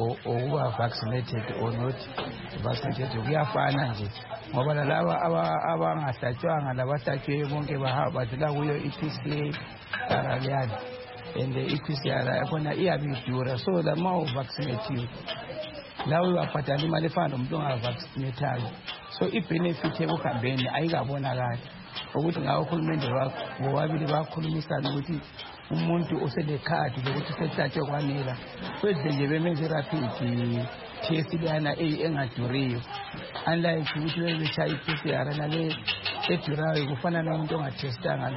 okuba vaccinated or not vaccinated kuyafana nje, ngoba laba abangahlatshwanga labahlatshiweyo bonke bahamba badlula kuyo i-PCA araliyani, and i-PCR yakhona iyabidura, so lama uvaccinate lawe uyabhadala imali efana nomuntu ongavaccinathayo, so i-benefit ekuhambeni ayikabonakali ukuthi ngawo uhulumende bobabili bakhulumisana ukuthi umuntu uselekhadi lokuthi sehlatshwe kwanela kwenze nje bemenze i-rapid test lana engaduriyo, unlike ukuthi bebeshaya i-PCR nale edurayo kufana nomuntu ongathestanga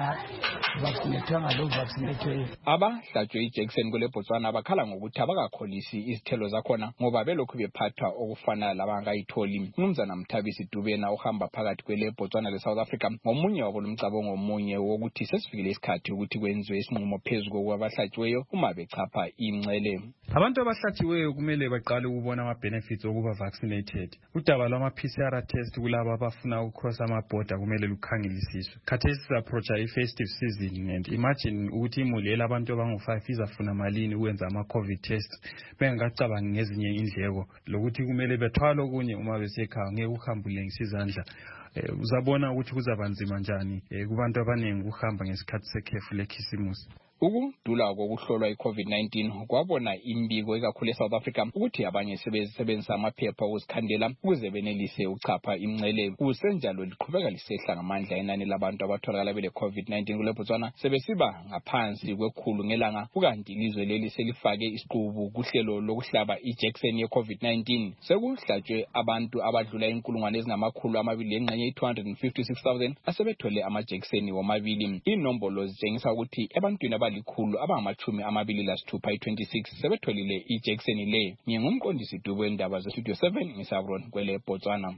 ongavaccinatwanga lo vaccinatweyo. Abahlatshwe iJackson kule Botswana abakhala ngokuthi abakakholisi izithelo zakhona ngoba belokhu bephathwa okufana labangayitholi. Umnumzana Mthabisi Dubena ohamba phakathi kwele Botswana le South Africa ngomunye wabo lomcabango omunye wokuthi sesifikile isikhathi ukuthi kwenziwe isinqumo phezulu kwabahlatshiweyo uma bechapha imncele. Abantu abahlatshiweyo kumele baqale ukubona ama-benefits okuba vaccinated. Udaba lwama-PCR test kulabo abafuna ukucross ama-border kumele lukhangelisiswe. Khathesi siapproacha i-festive season and imagine ukuthi imuli elabantu abangu-5 izafuna malini ukwenza ama-COVID test bengakacabangi ngezinye indleko lokuthi kumele bethwala okunye uma besekhaya ngeke uhambulengisa izandla. Uzabona ukuthi kuzaba nzima njani kubantu abaningi ukuhamba ngesikhathi sekhefu lekhisimusi. Ukudula kokuhlolwa i-COVID-19 kwabona imbiko ikakhulu eSouth Africa ukuthi abanye sebenzisa amaphepha okuzikhandela ukuze benelise uchapha imncele. Kusenjalo liqhubeka lisehla ngamandla inani labantu abatholakala bele COVID-19 kule Botswana sebesiba ngaphansi kwekhulu ngelanga, kukanti ilizwe leli selifake isiqubu kuhlelo lokuhlaba iJackson ye-COVID-19. Sekuhlatshwe abantu abadlula inkulungwane ezingamakhulu amabili lengxenye i-256,000 asebethole amaJackson womabili. Inombolo zitshengisa ukuthi ebantwini likhulu abangama-26 i-26 sebetholile iJackson le. Ngingumqondisi Dubo wendaba zeStudio 7 ngisabron kwele Botswana.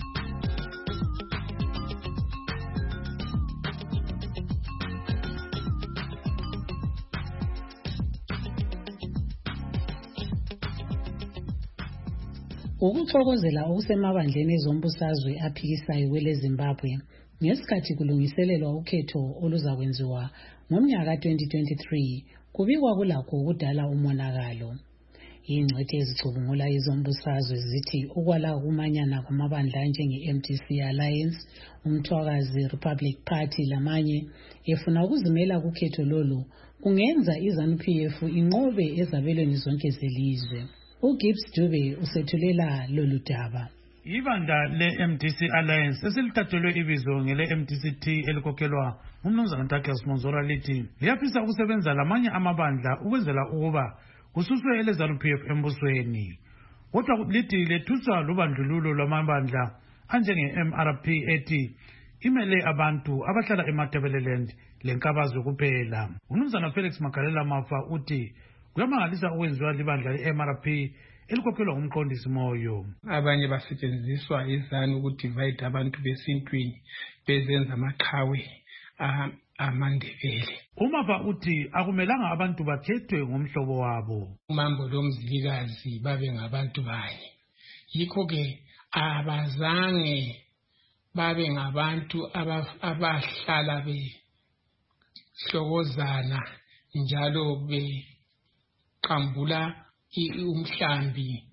Ukuthokozela okusemabandleni ezombusazwe aphikisayo kwele Zimbabwe ngesikhathi kulungiselelwa ukhetho oluzakwenziwa ngomnyaka 2023 kubikwa kulakho ukudala umonakalo. Ingcithe ezicubungula izombusazwe zithi ukwala kumanyana kwamabandla njenge-MDC Alliance, umthwakazi Republic Party lamanye efuna ukuzimela kukhetho lolu kungenza iZANU-PF inqobe ezabelweni zonke zelizwe. uGibbs Dube usethulela lolu daba. Ibandla le-MDC Alliance esilithathelwe ibizo ngele-MDCT elikhokhelwa ngumnumzana Douglas Monzora lithi liyafisa ukusebenza lamanye amabandla ukwenzela ukuba kususwe eleZANU-PF embusweni. Kodwa lithi lethuswa lubandlululo lwamabandla anjenge-MRP ethi imele abantu abahlala eMatabeleland lenkabazwe kuphela. Umnumzana Felix Magalela Mafa uthi kuyamangalisa ukwenziwa libandla le-MRP elikhokhelwa ngumqondisi Moyo. Abanye basetshenziswa izanu ukudivide abantu besintwini bezenza amaqhawe amaNdebele. Umava uthi akumelanga abantu bakhethwe ngomhlobo wabo. Umambo lomzilikazi babe ngabantu baye. Yikho ke abazange babe ngabantu abahlala behlokozana njalo beqambula umhlambi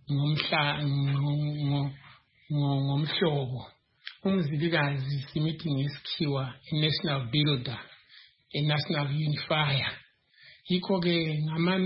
ngomhlobo. Umzilikazi simithi ngesikhiwa i-national builder, a-national unifier. Yikho ke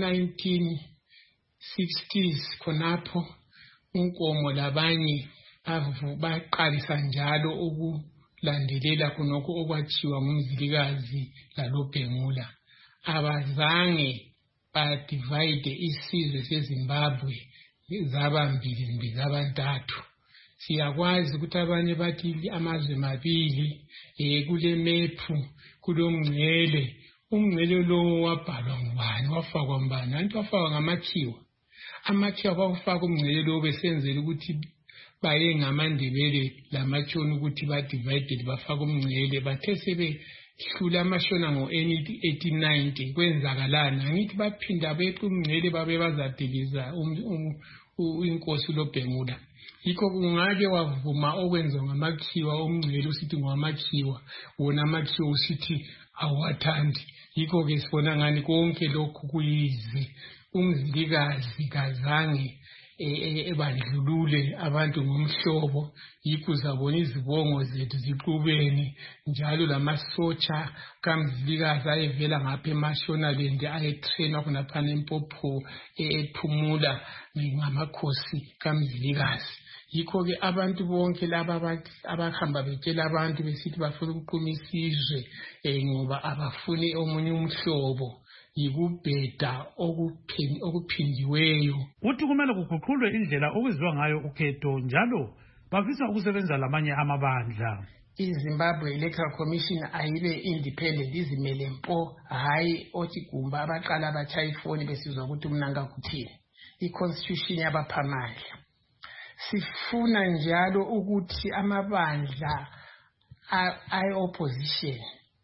ngama-1960s khonapho uNkomo labanye baqalisa njalo ukulandelela khonokho okwathiwa ngumzilikazi laLobhengula. Abazange badivide isizwe seZimbabwe zaba mbili zabantathu. Siyakwazi ukuthi abanye bathi amazwe mabili kule mephu kulomngcele. Umngcele lo wabhalwa ngubani, wafakwa ngubani? Anti wafakwa ngamakhiwa. Amakhiwa bawufaka umngcele lo besenzela ukuthi baye ngamaNdebele lamatshoni ukuthi badivided bafaka umngcele. Bathe sebehlula amashona ngo-1890 kwenzakalana. Angithi baphinda beqa umngcele babe bazadiliza inkosi uLobhengula. Yikho kungake wavuma okwenziwa ngamakhiwa umngcele usithi ngowamakhiwa, wona amakhiwa usithi awathandi. Yikho ke sibona ngani konke lokhu kuyize. Umzilikazi kazange ebandlulule abantu ngomhlobo. Yikho zabona izibongo zethu ziqubeni njalo lamasotsha kamzilikazi ayevela ngapha eMashonaland ayetrainwa khonaphana eMpopho ephumula ngamakhosi kamzilikazi. Yikho ke abantu bonke laba abahamba betshela abantu besithi bafuna ukuquma isizwe ngoba abafuni omunye umhlobo, yikubheda okuphindiweyo. Uthi kumele kuguqulwe indlela okwenziwa ngayo ukhetho njalo bafisa ukusebenza lamanye amabandla. iZimbabwe Electoral Commission ayibe independent, izimele mpo, hayi othi gumba abaqala abatshaya ifoni besizwa ukuthi umnanga kuthini. I-constitution yabaphamandla. Sifuna njalo ukuthi amabandla ay-opposition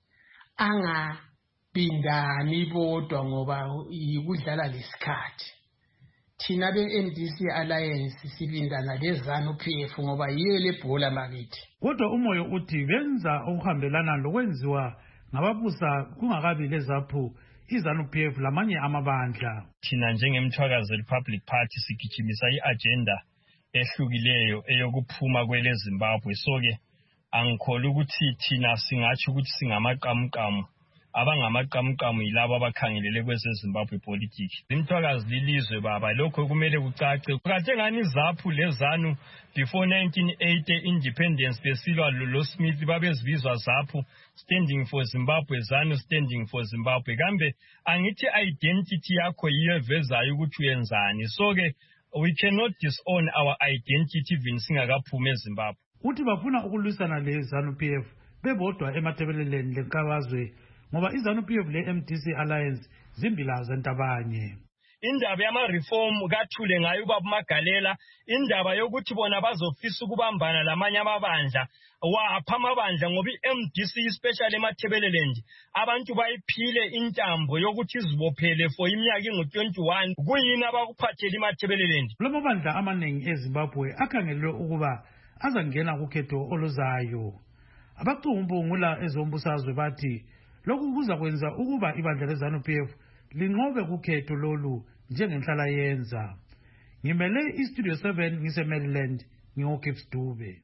angabindani bodwa ngoba yikudlala lesikhathi. Thina be-MDC Alliance sibindana leZANU-PF ngoba yiyo lebhola makithi. Kodwa umoyo uthi benza okuhambelana lokwenziwa ngababusa kungakabi lezaphu iZANU-PF lamanye amabandla. Thina njengemthwakazi Republic Party sigijimisa i-agenda ehlukileyo eyokuphuma kwele Zimbabwe. So-ke angikholwa ukuthi thina singatsho ukuthi singamaqamuqamu. Abangamaqamuqamu yilabo abakhangelele kwezeZimbabwe politics. Imthwakazi lilizwe baba, lokho kumele kucace. Kade ngani izaphu leZANU before 1980 independence besilwa lo Smith babezibizwa zaphu standing for Zimbabwe, ZANU standing for Zimbabwe. Kambe angithi identity yakho yiyo evezayo ukuthi uyenzani. So-ke we cannot disown our identity even singakaphumi eZimbabwe. Uthi bafuna ukulwisana leZANU-PF bebodwa emathebeleleni lenkabazwe ngoba iZANU-PF le-MDC Alliance zimbila zentabanye. Indaba yama-reform kathule ngayo ubaba Magalela, indaba yokuthi bona bazofisa ukubambana lamanye amabandla, wapha amabandla ngoba i-MDC especially emathebeleland abantu bayiphile intambo yokuthi izibophele for iminyaka ingu-21. Kuyini abakuphathela imathebeleland? Lamabandla amaningi eZimbabwe akhangelelwe ukuba azangena kukhetho oluzayo. Abacumbungula ezombusazwe bathi lokhu kuza kwenza ukuba ibandla leZANU-PF linqobe kukhetho lolu njengenhlala yenza. Ngimele iStudio 7 ngise-Maryland, ngingoGibbs Dube.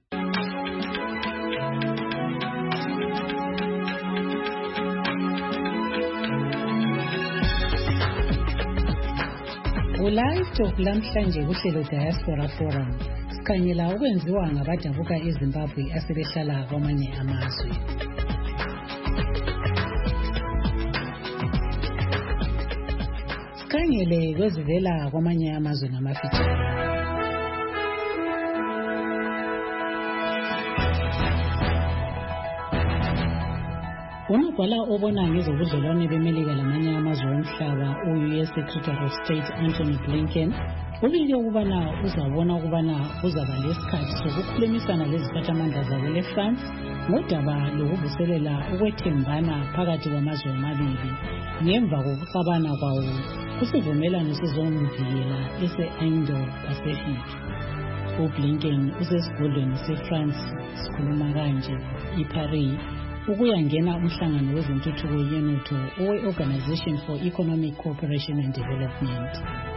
Ulayito lamhlanje kuhlelo Diaspora Forum sikhangela okwenziwa ngabadabuka eZimbabwe asebehlala kwamanye amazwe. Sikhangele kwezivela kwamanye amazwe ngamafitshane. Unobhala obona ngezobudlelwane beMelika lamanye amazwe omhlaba u-US Secretary of State Anthony Blinken ubike ukubana uzabona ukubana uzaba lesikhathi sokukhulumisana leziphathamandla zabo leFrance ngodaba lokuvuselela ukwethembana phakathi kwamazwe amabili ngemva kokuxabana kwawo kusivumelano sezomvikela ese-Indo-Pacific. uBlinken usesigodlweni seFrance sikhuluma kanje iParis ukuyangena umhlangano wezentuthuko yenotho owe-Organization for Economic Cooperation and Development.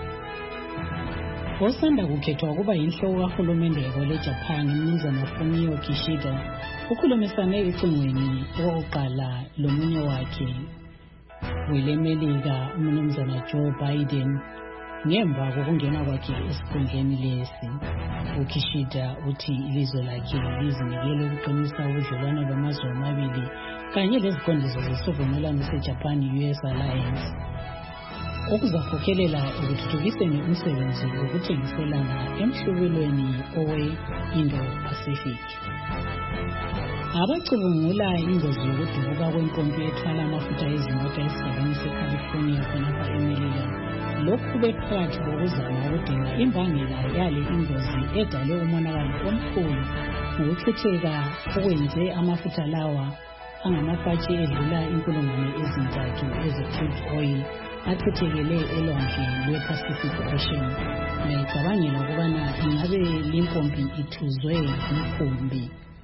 Osanda kukhethwa kuba yinhloko kahulumende leJapan uMnumzana Fumio Kishida ukhulumisane ecingweni okokuqala lomunye wakhe welemelika uMnumzana Joe Biden ngemva kokungena kwakhe esikhundleni lesi. uKishida uthi ilizwe lakhe lizinikele ukuqinisa ubudlelwano bamazwe amabili kanye leziqondiso zesivumelwano seJapan-US Alliance okuzakhokhelela ekuthuthukiseni umsebenzi wokuthengiselana emhlubulweni owe-Indo-Pacific. Abacubungula ingozi yokudubuka kwempompi ethwala amafutha ezimoto esigabeni seCalifornia khonapha eMelika lokhu bephakathi kokuzama ukudinga imbangela yale ingozi edale umonakalo omkhulu ngokuchitheka okwenze amafutha lawa angamafatshi edlula 3,000 eze-crude oil achithekele elwandle lwe-Pacific Ocean. Ngicabangela ukubana ingabe limpompi ithuzwe umkhumbi.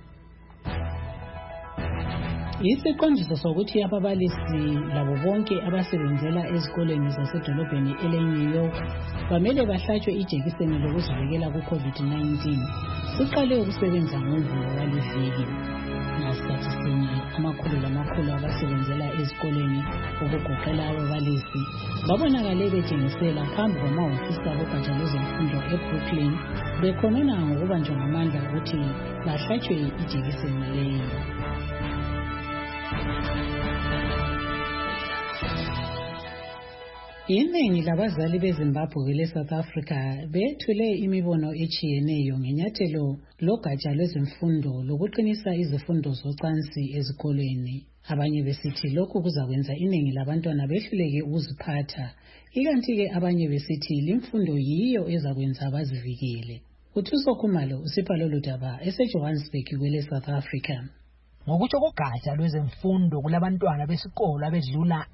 Isiqondiso sokuthi ababalisi labo bonke abasebenzela ezikoleni zasedolobheni ele-New York bamele bahlatshwe ijekiseni lokuzivikela ku-COVID-19 siqale ukusebenza ngoMvulo waliviki. Ngasikhathi sinye amakhulu abasebenzela ezikoleni ukugoqela ababalisi babonakale betshengisela phambi kwamahhovisi abogatsha lwezemfundo eBrooklyn bekhonona ngokubanjwa ngamandla ukuthi bahlatshwe ijekiseni leyo. Iningi labazali beZimbabwe leSouth Africa bethule imibono etshiyeneyo ngenyathelo logatsha lwezemfundo lokuqinisa izifundo zocansi ezikoleni. Abanye besithi lokhu kuzakwenza iningi labantwana behluleke ukuziphatha, ikanti-ke abanye besithi limfundo yiyo ezakwenza bazivikele. uThuso Khumalo usipha lolu daba eseJohannesburg kweleSouth Africa. Ngokutsho kogatsha lwezemfundo kulabantwana besikolo abedlula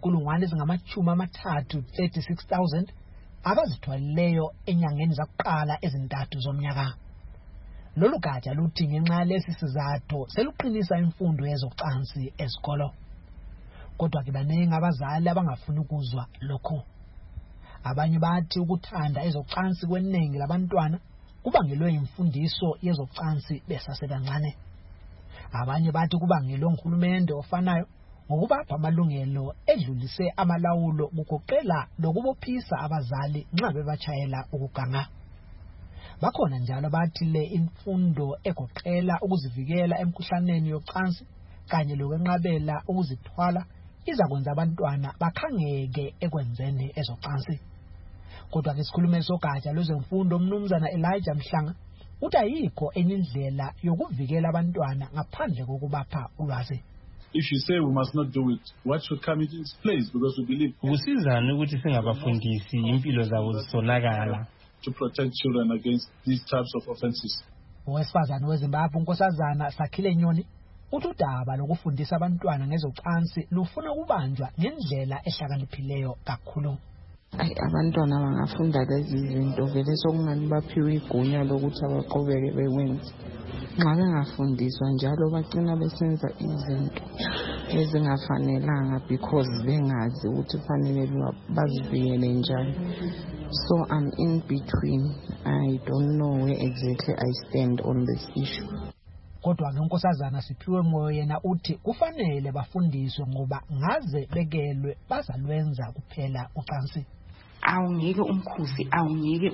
36,000 abazithwalileyo enyangeni zakuqala ezintathu zomnyaka. Lolu gatsha luthi ngenxa lesi sizathu seluqinisa imfundo yezocansi esikolo. Kodwa ke baningi abazali abangafuni ukuzwa lokho. Abanye bathi ukuthanda ezocansi kweningi labantwana kubangelwe imfundiso yezocansi besasebancane. Abanye bathi kubangelwe nguhulumende ofanayo ngokubapha amalungelo edlulise amalawulo ukugoqela lokubophisa abazali nxa bebachayela ukuganga. Bakhona njalo bathi le imfundo egoqela ukuzivikela emkhuhlaneni yocansi kanye lokwenqabela ukuzithwala izakwenza abantwana bakhangeke ekwenzeni ezocansi. Kodwa ke isikhulumi sogatsha lwezemfundo uMnumzana Elijah Mhlanga uthi ayikho enye indlela yokuvikela abantwana ngaphandle kokubapha ulwazi. If you say we must not do it, what should come in its place? Because we believe kusizana ukuthi singabafundisi impilo zabo zisonakala to protect children against these types of offenses. Owesifazane weZimbabwe uNkosazana Sakhile Nyoni uthi udaba lokufundisa abantwana ngezocansi lufuna ukubanjwa ngendlela ehlakaniphileyo kakhulu. Abantwana bangafunda lezi zinto vele sokungani baphiwe igunya lokuthi abaqhubeke bekwenze. Nxa bengafundiswa njalo bagcina besenza izinto ezingafanelanga because bengazi ukuthi kufanele bazivikele njani. So I'm in between. I don't know where exactly I stand on this issue. Kodwa ke uNkosazana Siphiwe Moyo yena uthi kufanele bafundiswe ngoba ngaze bekelwe bazalwenza kuphela ucansi. Awungeke umkhuzi awungeke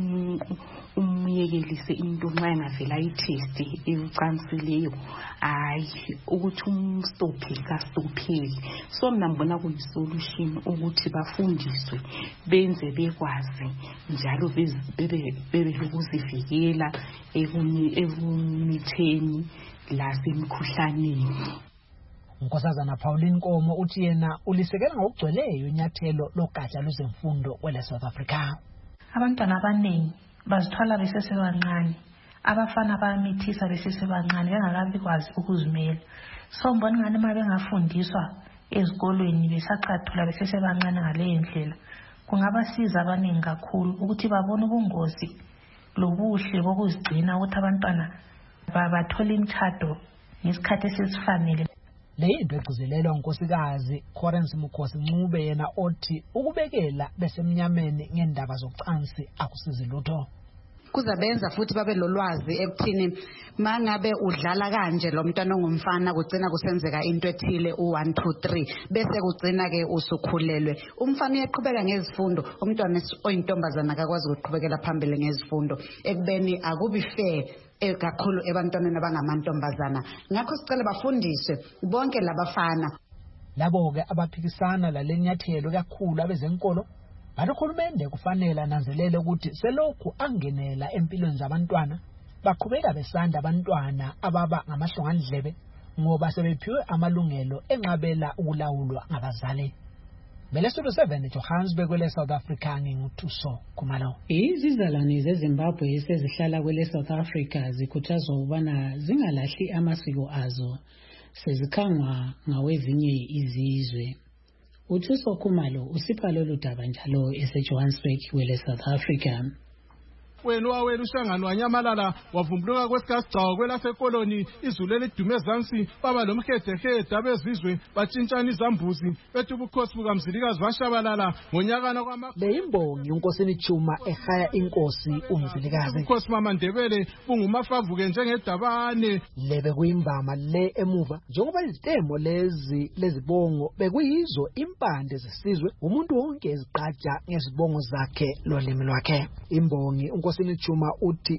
umyekelise into nxa engavela i-test ecansileyo hayi ukuthi umstophe kastopheli. So mina ngibona kuyisolution ukuthi bafundiswe benze bekwazi njalo bebe lokuzivikela ekumitheni lasemkhuhlaneni. uNkosazana Pauline Nkomo uthi yena ulisekela ngokugcweleyo inyathelo logatsha lwezemfundo kwele South Africa. abantwana abaningi bazithwala besesebancane, abafana bayamithisa besesebancane bengakabi kwazi ukuzimela. So mbona ngani uma bengafundiswa ezikolweni besacathula besesebancane ngaleyo ndlela kungabasiza abaningi kakhulu ukuthi babone ubungozi lobuhle bokuzigcina ukuthi abantwana bathole imithado ngesikhathi esesifanele. Le into egcizelelwa unkosikazi Corensi Mukhosi Ncube yena othi ukubekela besemnyameni ngendaba zocansi akusizi lutho. Kuzabenza futhi babe lolwazi ekuthini mangabe udlala kanje lo mntwana ongumfana kugcina kusenzeka into ethile u1 2 3 bese kugcina ke usukhulelwe. Umfana uyaqhubeka ngezifundo, umntwana oyintombazana akakwazi ukuqhubekela phambili ngezifundo. Ekubeni akubi fair kakhulu ebantwaneni abangamantombazana. Ngakho sicela bafundiswe bonke labafana. Labo ke abaphikisana lalenyathelo kakhulu abezenkolo Bahulumende kufanele ananzelele ukuthi selokhu angenela empilweni zabantwana baqhubeka besanda abantwana ababa ngamahlongandlebe ngoba sebephiwe amalungelo enqabela ukulawulwa ngabazali. Belesotho 7 Johannesburg kwele South Africa nginguthuso Khumalo. Izizalwane zeZimbabwe esezihlala kwele South Africa zikhuthazwa ukubana zingalahli amasiko azo sezikhangwa ngawezinye izizwe. Uthuso Khumalo usipha lolu daba njalo eseJohannesburg kwele South Africa. Wena wawela uhlangano wanyamalala wavumbuluka kwesikasigcawu kwelasekoloni izulu elidume ezansi baba lomhedehede abezizwe batshintshana izambuzi bethi ubukhosi bukamzilikazi bashabalala ngonyakana le imbongi unkosini Chuma ehaya inkosi umzilikazi. Ubukhosi maMandebele bungumafavuke njengedabane lebe kuyimbama le emuva njengoba izitemo lezibongo bekuyizo impande zesizwe umuntu wonke eziqaja ngezibongo zakhe lolimi lwakhe. Imbongi unkosini Chuma uthi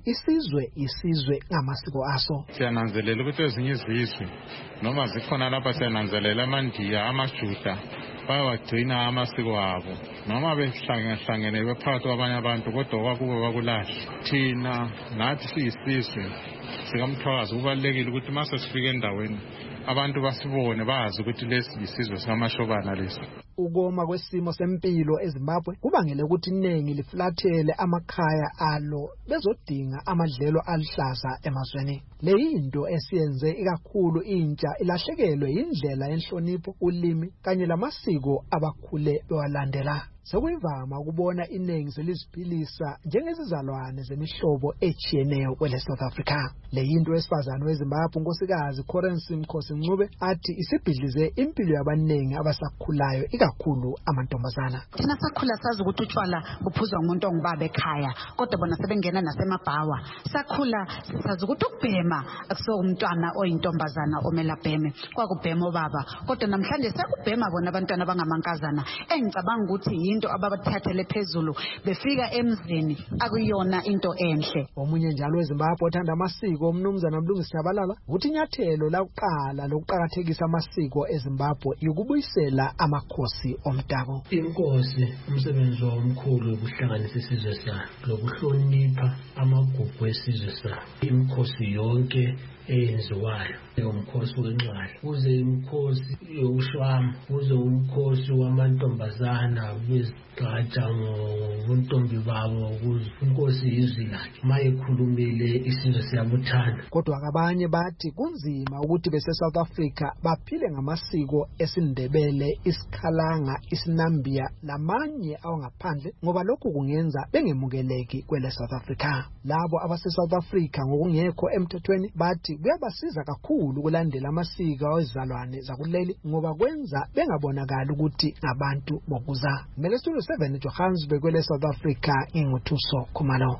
isizwe ngamasiko aso. Siyananzelela ukuthi ezinye izizwe noma zikhona lapha siyananzelela amandiya amaJuda bayawagcina amasiko abo noma behlangene bephakathi kwabanye abantu kodwa kwakubo bakulahla. Thina nathi siyisizwe sikamthwakazi kubalulekile ukuthi mase sifike endaweni abantu basibone bazi ukuthi lesi isizwe samashobana lesi. Ukoma kwesimo sempilo eZimbabwe kubangele ukuthi iningi liflathele amakhaya alo bezodinga amadlelo alihlaza emazweni. Le into esiyenze ikakhulu intsha ilahlekelwe indlela yenhlonipho ulimi kanye lamasiko abakhule bewalandela. Sekuyivama ukubona iningi seliziphilisa njengezizalwane zemihlobo echiyeneyo kwele South Africa. Le into wesifazane weZimbabwe unkosikazi Corensi Mkhosi Ncube athi isibhidlize impilo yabaningi abasakhulayo ikakhulu amantombazana. Thina sakhula sazi ukuthi utshwala buphuzwa ngumuntu ongubaba ekhaya kodwa bona sebengena nasemabhawa. Sakhula sazi ukuthi ukubhema akuso umntwana oyintombazana omela bheme kwakubhema obaba kodwa namhlanje sekubhema bona abantwana abangamankazana. Engicabanga ukuthi into ababathathele phezulu befika emzini akuyona into enhle. Omunye njalo weZimbabwe othanda amasiko umnumzana Mlungisi Shabalala uthi inyathelo lakuqala lokuqhakathekisa amasiko eZimbabwe yokubuyisela amakhosi omdabu. Inkosi umsebenzi omkhulu ukuhlanganisa isizwe sayo lokuhlonipha amagugu esizwe sayo. Imikhosi yonke eyenziwayo umkhosi wenxali kuze imikhosi yokushwama kuze umkhosi wamantombazana bezigcaja ngobuntombi babo kuze inkosi izwi lakhe mayekhulumile isizwe siyabuthanda. Kodwa abanye bathi kunzima ukuthi bese South Africa baphile ngamasiko esindebele isikhalanga isinambia lamanye awangaphandle ngoba lokhu kungenza bengemukeleki kwele South Africa. Labo abase South Africa ngokungekho emthethweni bathi kuyabasiza kakhulu ukulandela amasiko awezizalwane zakuleli ngoba kwenza bengabonakala ukuthi ngabantu bokuza. Belesotho 7 Johannesburg kwele South Africa nginguthuso Khumalo.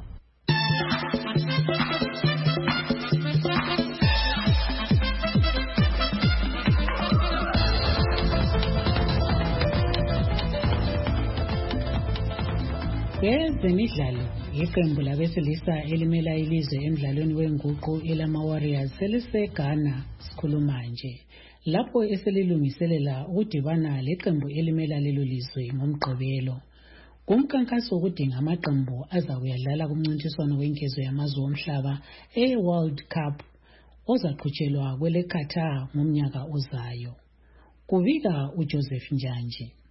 Kwezemidlalo iqembu labesilisa elimela ilizwe emidlalweni wenguqu elama-Warriors seliseGhana sikhuluma nje lapho eselilungiselela ukudibana leqembu elimela lelo lizwe ngomgqibelo. Kumkhankaso wokudinga amaqembu azakuyadlala kumncintiswano wenkezo yamazwe omhlaba e-World Cup ozaqhutshelwa kwele Qatar ngomnyaka ozayo. Kubika uJoseph Njanje.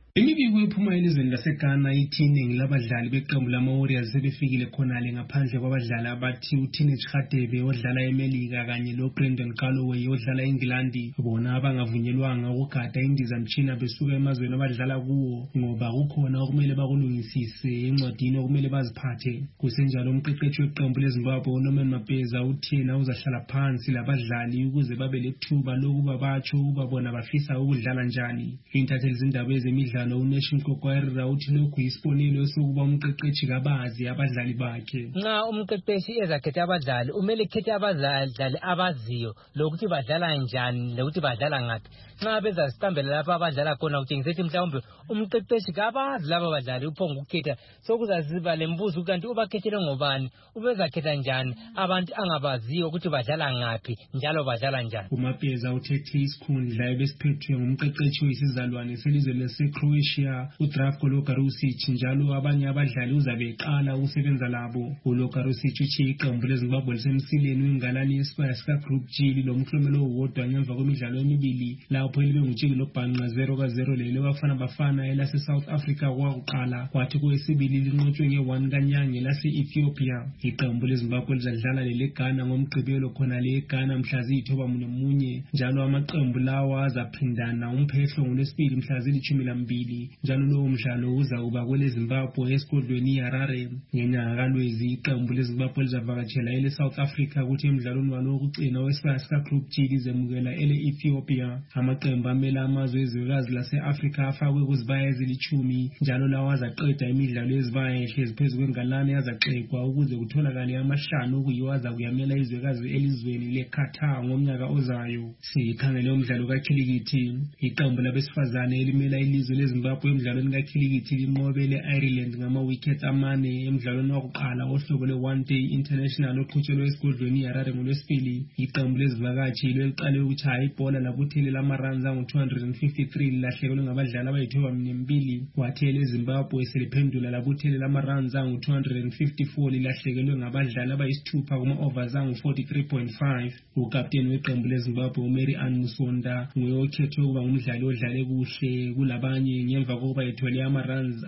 Imibiko ephuma elizweni laseGhana ithi iningi labadlali beqembu lama-Warriors sebefikile khonale ngaphandle kwabadlali abathi uTeenage Radebe odlala eMelika kanye loBrendan Galloway odlala eNgilandi, bona abangavunyelwanga ukugada indizamtshina besuka emazweni abadlala kuwo ngoba kukhona okumele bakulungisise encwadini okumele baziphathe. Kusenjalo umqeqeshi weqembu leZimbabwe uNorman Mapeza uthi yena uzahlala phansi labadlali ukuze babe lethuba lokuba batsho ukuba bona bafisa ukudlala njani. Intatheli zindaba ezemidlalo uNation Kokwarira uthi lokhu yisibonelo sokuba umqeqeshi kabazi abadlali bakhe. Nxa umqeqeshi ezakhetha abadlali umele khethe abadlali abaziyo lokuthi badlala njani lokuthi badlala ngaphi. Nxa bezasitambela lapha abadlala khona kutshengisa ukuthi mhlawumbe umqeqeshi kabazi laba badlali uphonga ukukhetha sokuzaziba lembuzo kanti ubakhethele ngobani, ubezakhetha njani abantu angabaziyo ukuthi badlala ngaphi njalo badlala njani. uMapeza uthethe isikhundla ebesiphethwe ngumqeqeshi oyisizalwane selizwe laseCroatia uDravko Logarusic, njalo abanye abadlali uzabe eqala ukusebenza labo. uLogarusic uthi iqembu leZimbabwe lisemsileni wengalani yesibaya sikaGroup G lomklomelo owodwa ngemva kwemidlalo emibili lapho libe ngutshiki lobhanqa 0-0 lelo Bafana Bafana elase-South Africa kwakuqala, kwathi kwesibili linqotshwe nge-1 kaNyanga lase-Ethiopia. Iqembu leZimbabwe lizadlala leleGhana ngomgqibelo khonale eGhana mhla ziyi-9, njalo amaqembu lawa azaphindana umphehlo ngolwesibili mhla zili-12, njalo lowo mdlalo uzakuba kweleZimbabwe esigodlweni iHarare. Ngenyanga kaLwezi iqembu leZimbabwe lizavakatshela ele-South Africa kuthi emdlalweni walo wokugcina wesibaya sikaGroup G lizemukela ele-Ethiopia. Amaqembu amele amazwe ezwekazi lase-Afrika afakwe kuzibaya ezili-10, njalo lawo azaqeda imidlalo yezibaya ehlezi phezu kwengalane azaxekwa ukuze kutholakale amahlanu okuyiwo azakuyamela izwekazi elizweni leQatar ngomnyaka ozayo. Sikhangele umdlalo kakhilikithi, iqembu labesifazane elimela ilizwe leZimbabwe emdlalweni kakhilikithi linqobele Ireland ngama-wickets 4 emdlalweni wakuqala ohlobo le-One Day International oqhutshelwe esigodlweni iHarare ngolwesibili. Iqembu lezivakatshi liqale ukutshaya ibhola labuthelela ama-runs angu-253 lilahlekelwe ngabadlali abayi-12, kwathi eleZimbabwe seliphendula labuthelela ama-runs angu-254 lilahlekelwe ngabadlali abayisithupha kuma-overs angu-43.5. ukapteni weqembu leZimbabwe uMary Ann Musonda nguye okhethwe ukuba ngumdlali odlale kuhle kulabanye ngemva kokuba ethole ama-runs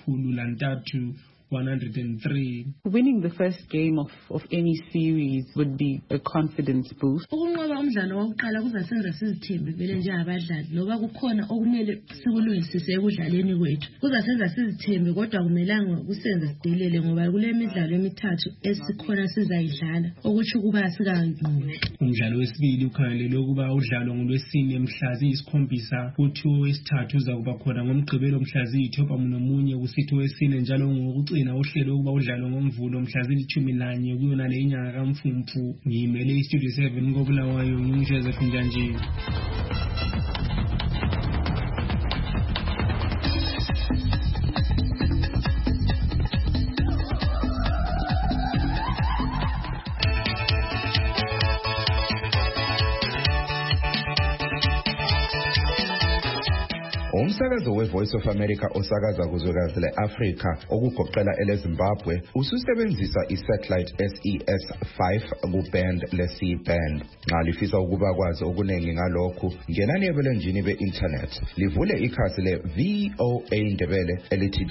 ali-103. Winning the first game of any series would be a confidence boost. Ukunqoba umdlalo wokuqala kuzasenza sizithembe vele njengabadlali ngoba kukhona okumele sikulungisise ekudlaleni kwethu. Kuzasenza sizithembe kodwa kumelanga kusenza sidelele ngoba kule midlalo emithathu esikhona sizayidlala okuthi kuba sikanqobe. Umdlalo wesibili ukhangelelwe ukuba udlalwa ngolwesine mhla ziyi-7, kuthi owesithathu uzakuba khona ngomgqibelo mhla ziyi-9 kusithi owesine njalo ngokugcina uhlelo ukuba udlalo ngomvulo mhla zili-11 kuyona le inyanga kaMfumfu. Ngimele iStudio 7 koBulawayo nginguJoseph Njanjini. Umsakazo weVoice of America osakaza kuzwekazi le-Afrika okugoqela eleZimbabwe ususebenzisa isatellite SES-5 kuband le-C-band. Nxa lifisa ukuba kwazi okuningi ngalokhu, ngenani ebulenjini be-internet livule ikhasi le-VOA Ndebele elithi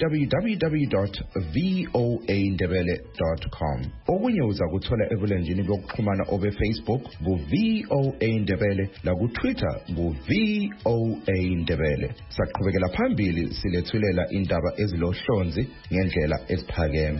www.voandebele.com. Okunye uza kuthola ebulenjini bokuxhumana obe-Facebook ku-VOA Ndebele laku-Twitter ku-VOA Ndebele. Saqhubekela phambili silethulela indaba ezilohlonzi ngendlela eziphakeme.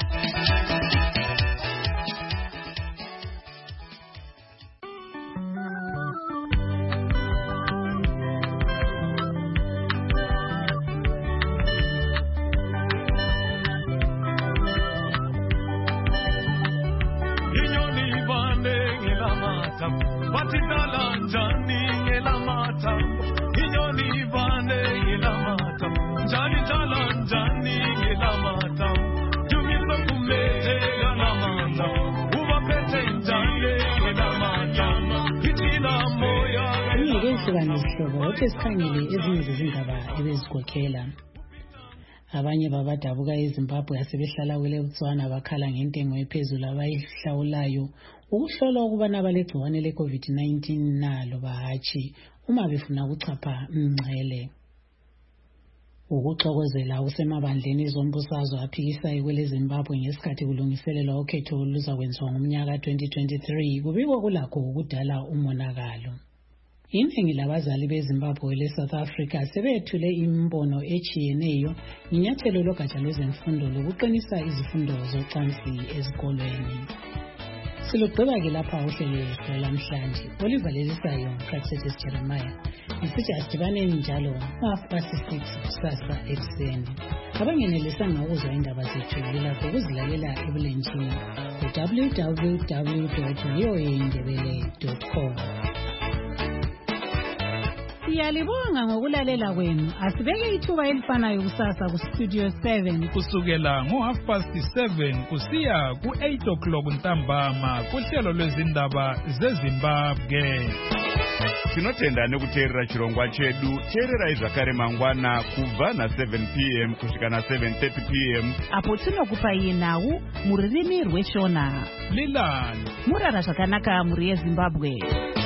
Sikhangele ezinye zezindaba ebezikhokhela. Abanye babadabuka eZimbabwe asebehlala kweleBotswana bakhala ngentengo ephezulu abayihlawulayo ukuhlola ukuba nabalegciwane le-COVID-19 nalo bahatshi uma befuna ukuchapha umngcele. Ukuxokozela usemabandleni ezombusazwe aphikisayo kwele Zimbabwe ngesikhathi kulungiselelwa ukhetho oluzakwenziwa ngomnyaka 2023 kubikwa kulakho ukudala umonakalo. Iningi labazali beZimbabwe le-South Africa sebethule imbono echiyeneyo ngenyathelo logatsha lwezemfundo lokuqinisa izifundo zocansi ezikolweni. Silugqiba-ke lapha uhlelo lwethu lamhlanje. Oliver Lelisayo, Praxedes Jeremiah. Ngisithi asidibaneni njalo 6:30 kusasa ekuseni. Abangenelisanga ukuzwa indaba zethu yilakho ukuzilalela ebulenjini www.voaindebele.com. Siyalibonga ngokulalela kwenu. Asibeke ithuba elifanayo kusasa ku Studio 7 kusukela ngo7:30 kusiya ku8 ntambama kuhlelo lwezindaba zeZimbabwe. Tinotenda nekuteerera chirongwa chedu. Teerera zvakare mangwana kubva na7 p.m. kusvika na7:30 p.m. apo tinokupai nhau mururimi rweshona. Lilani murara zvakanaka muri yeZimbabwe.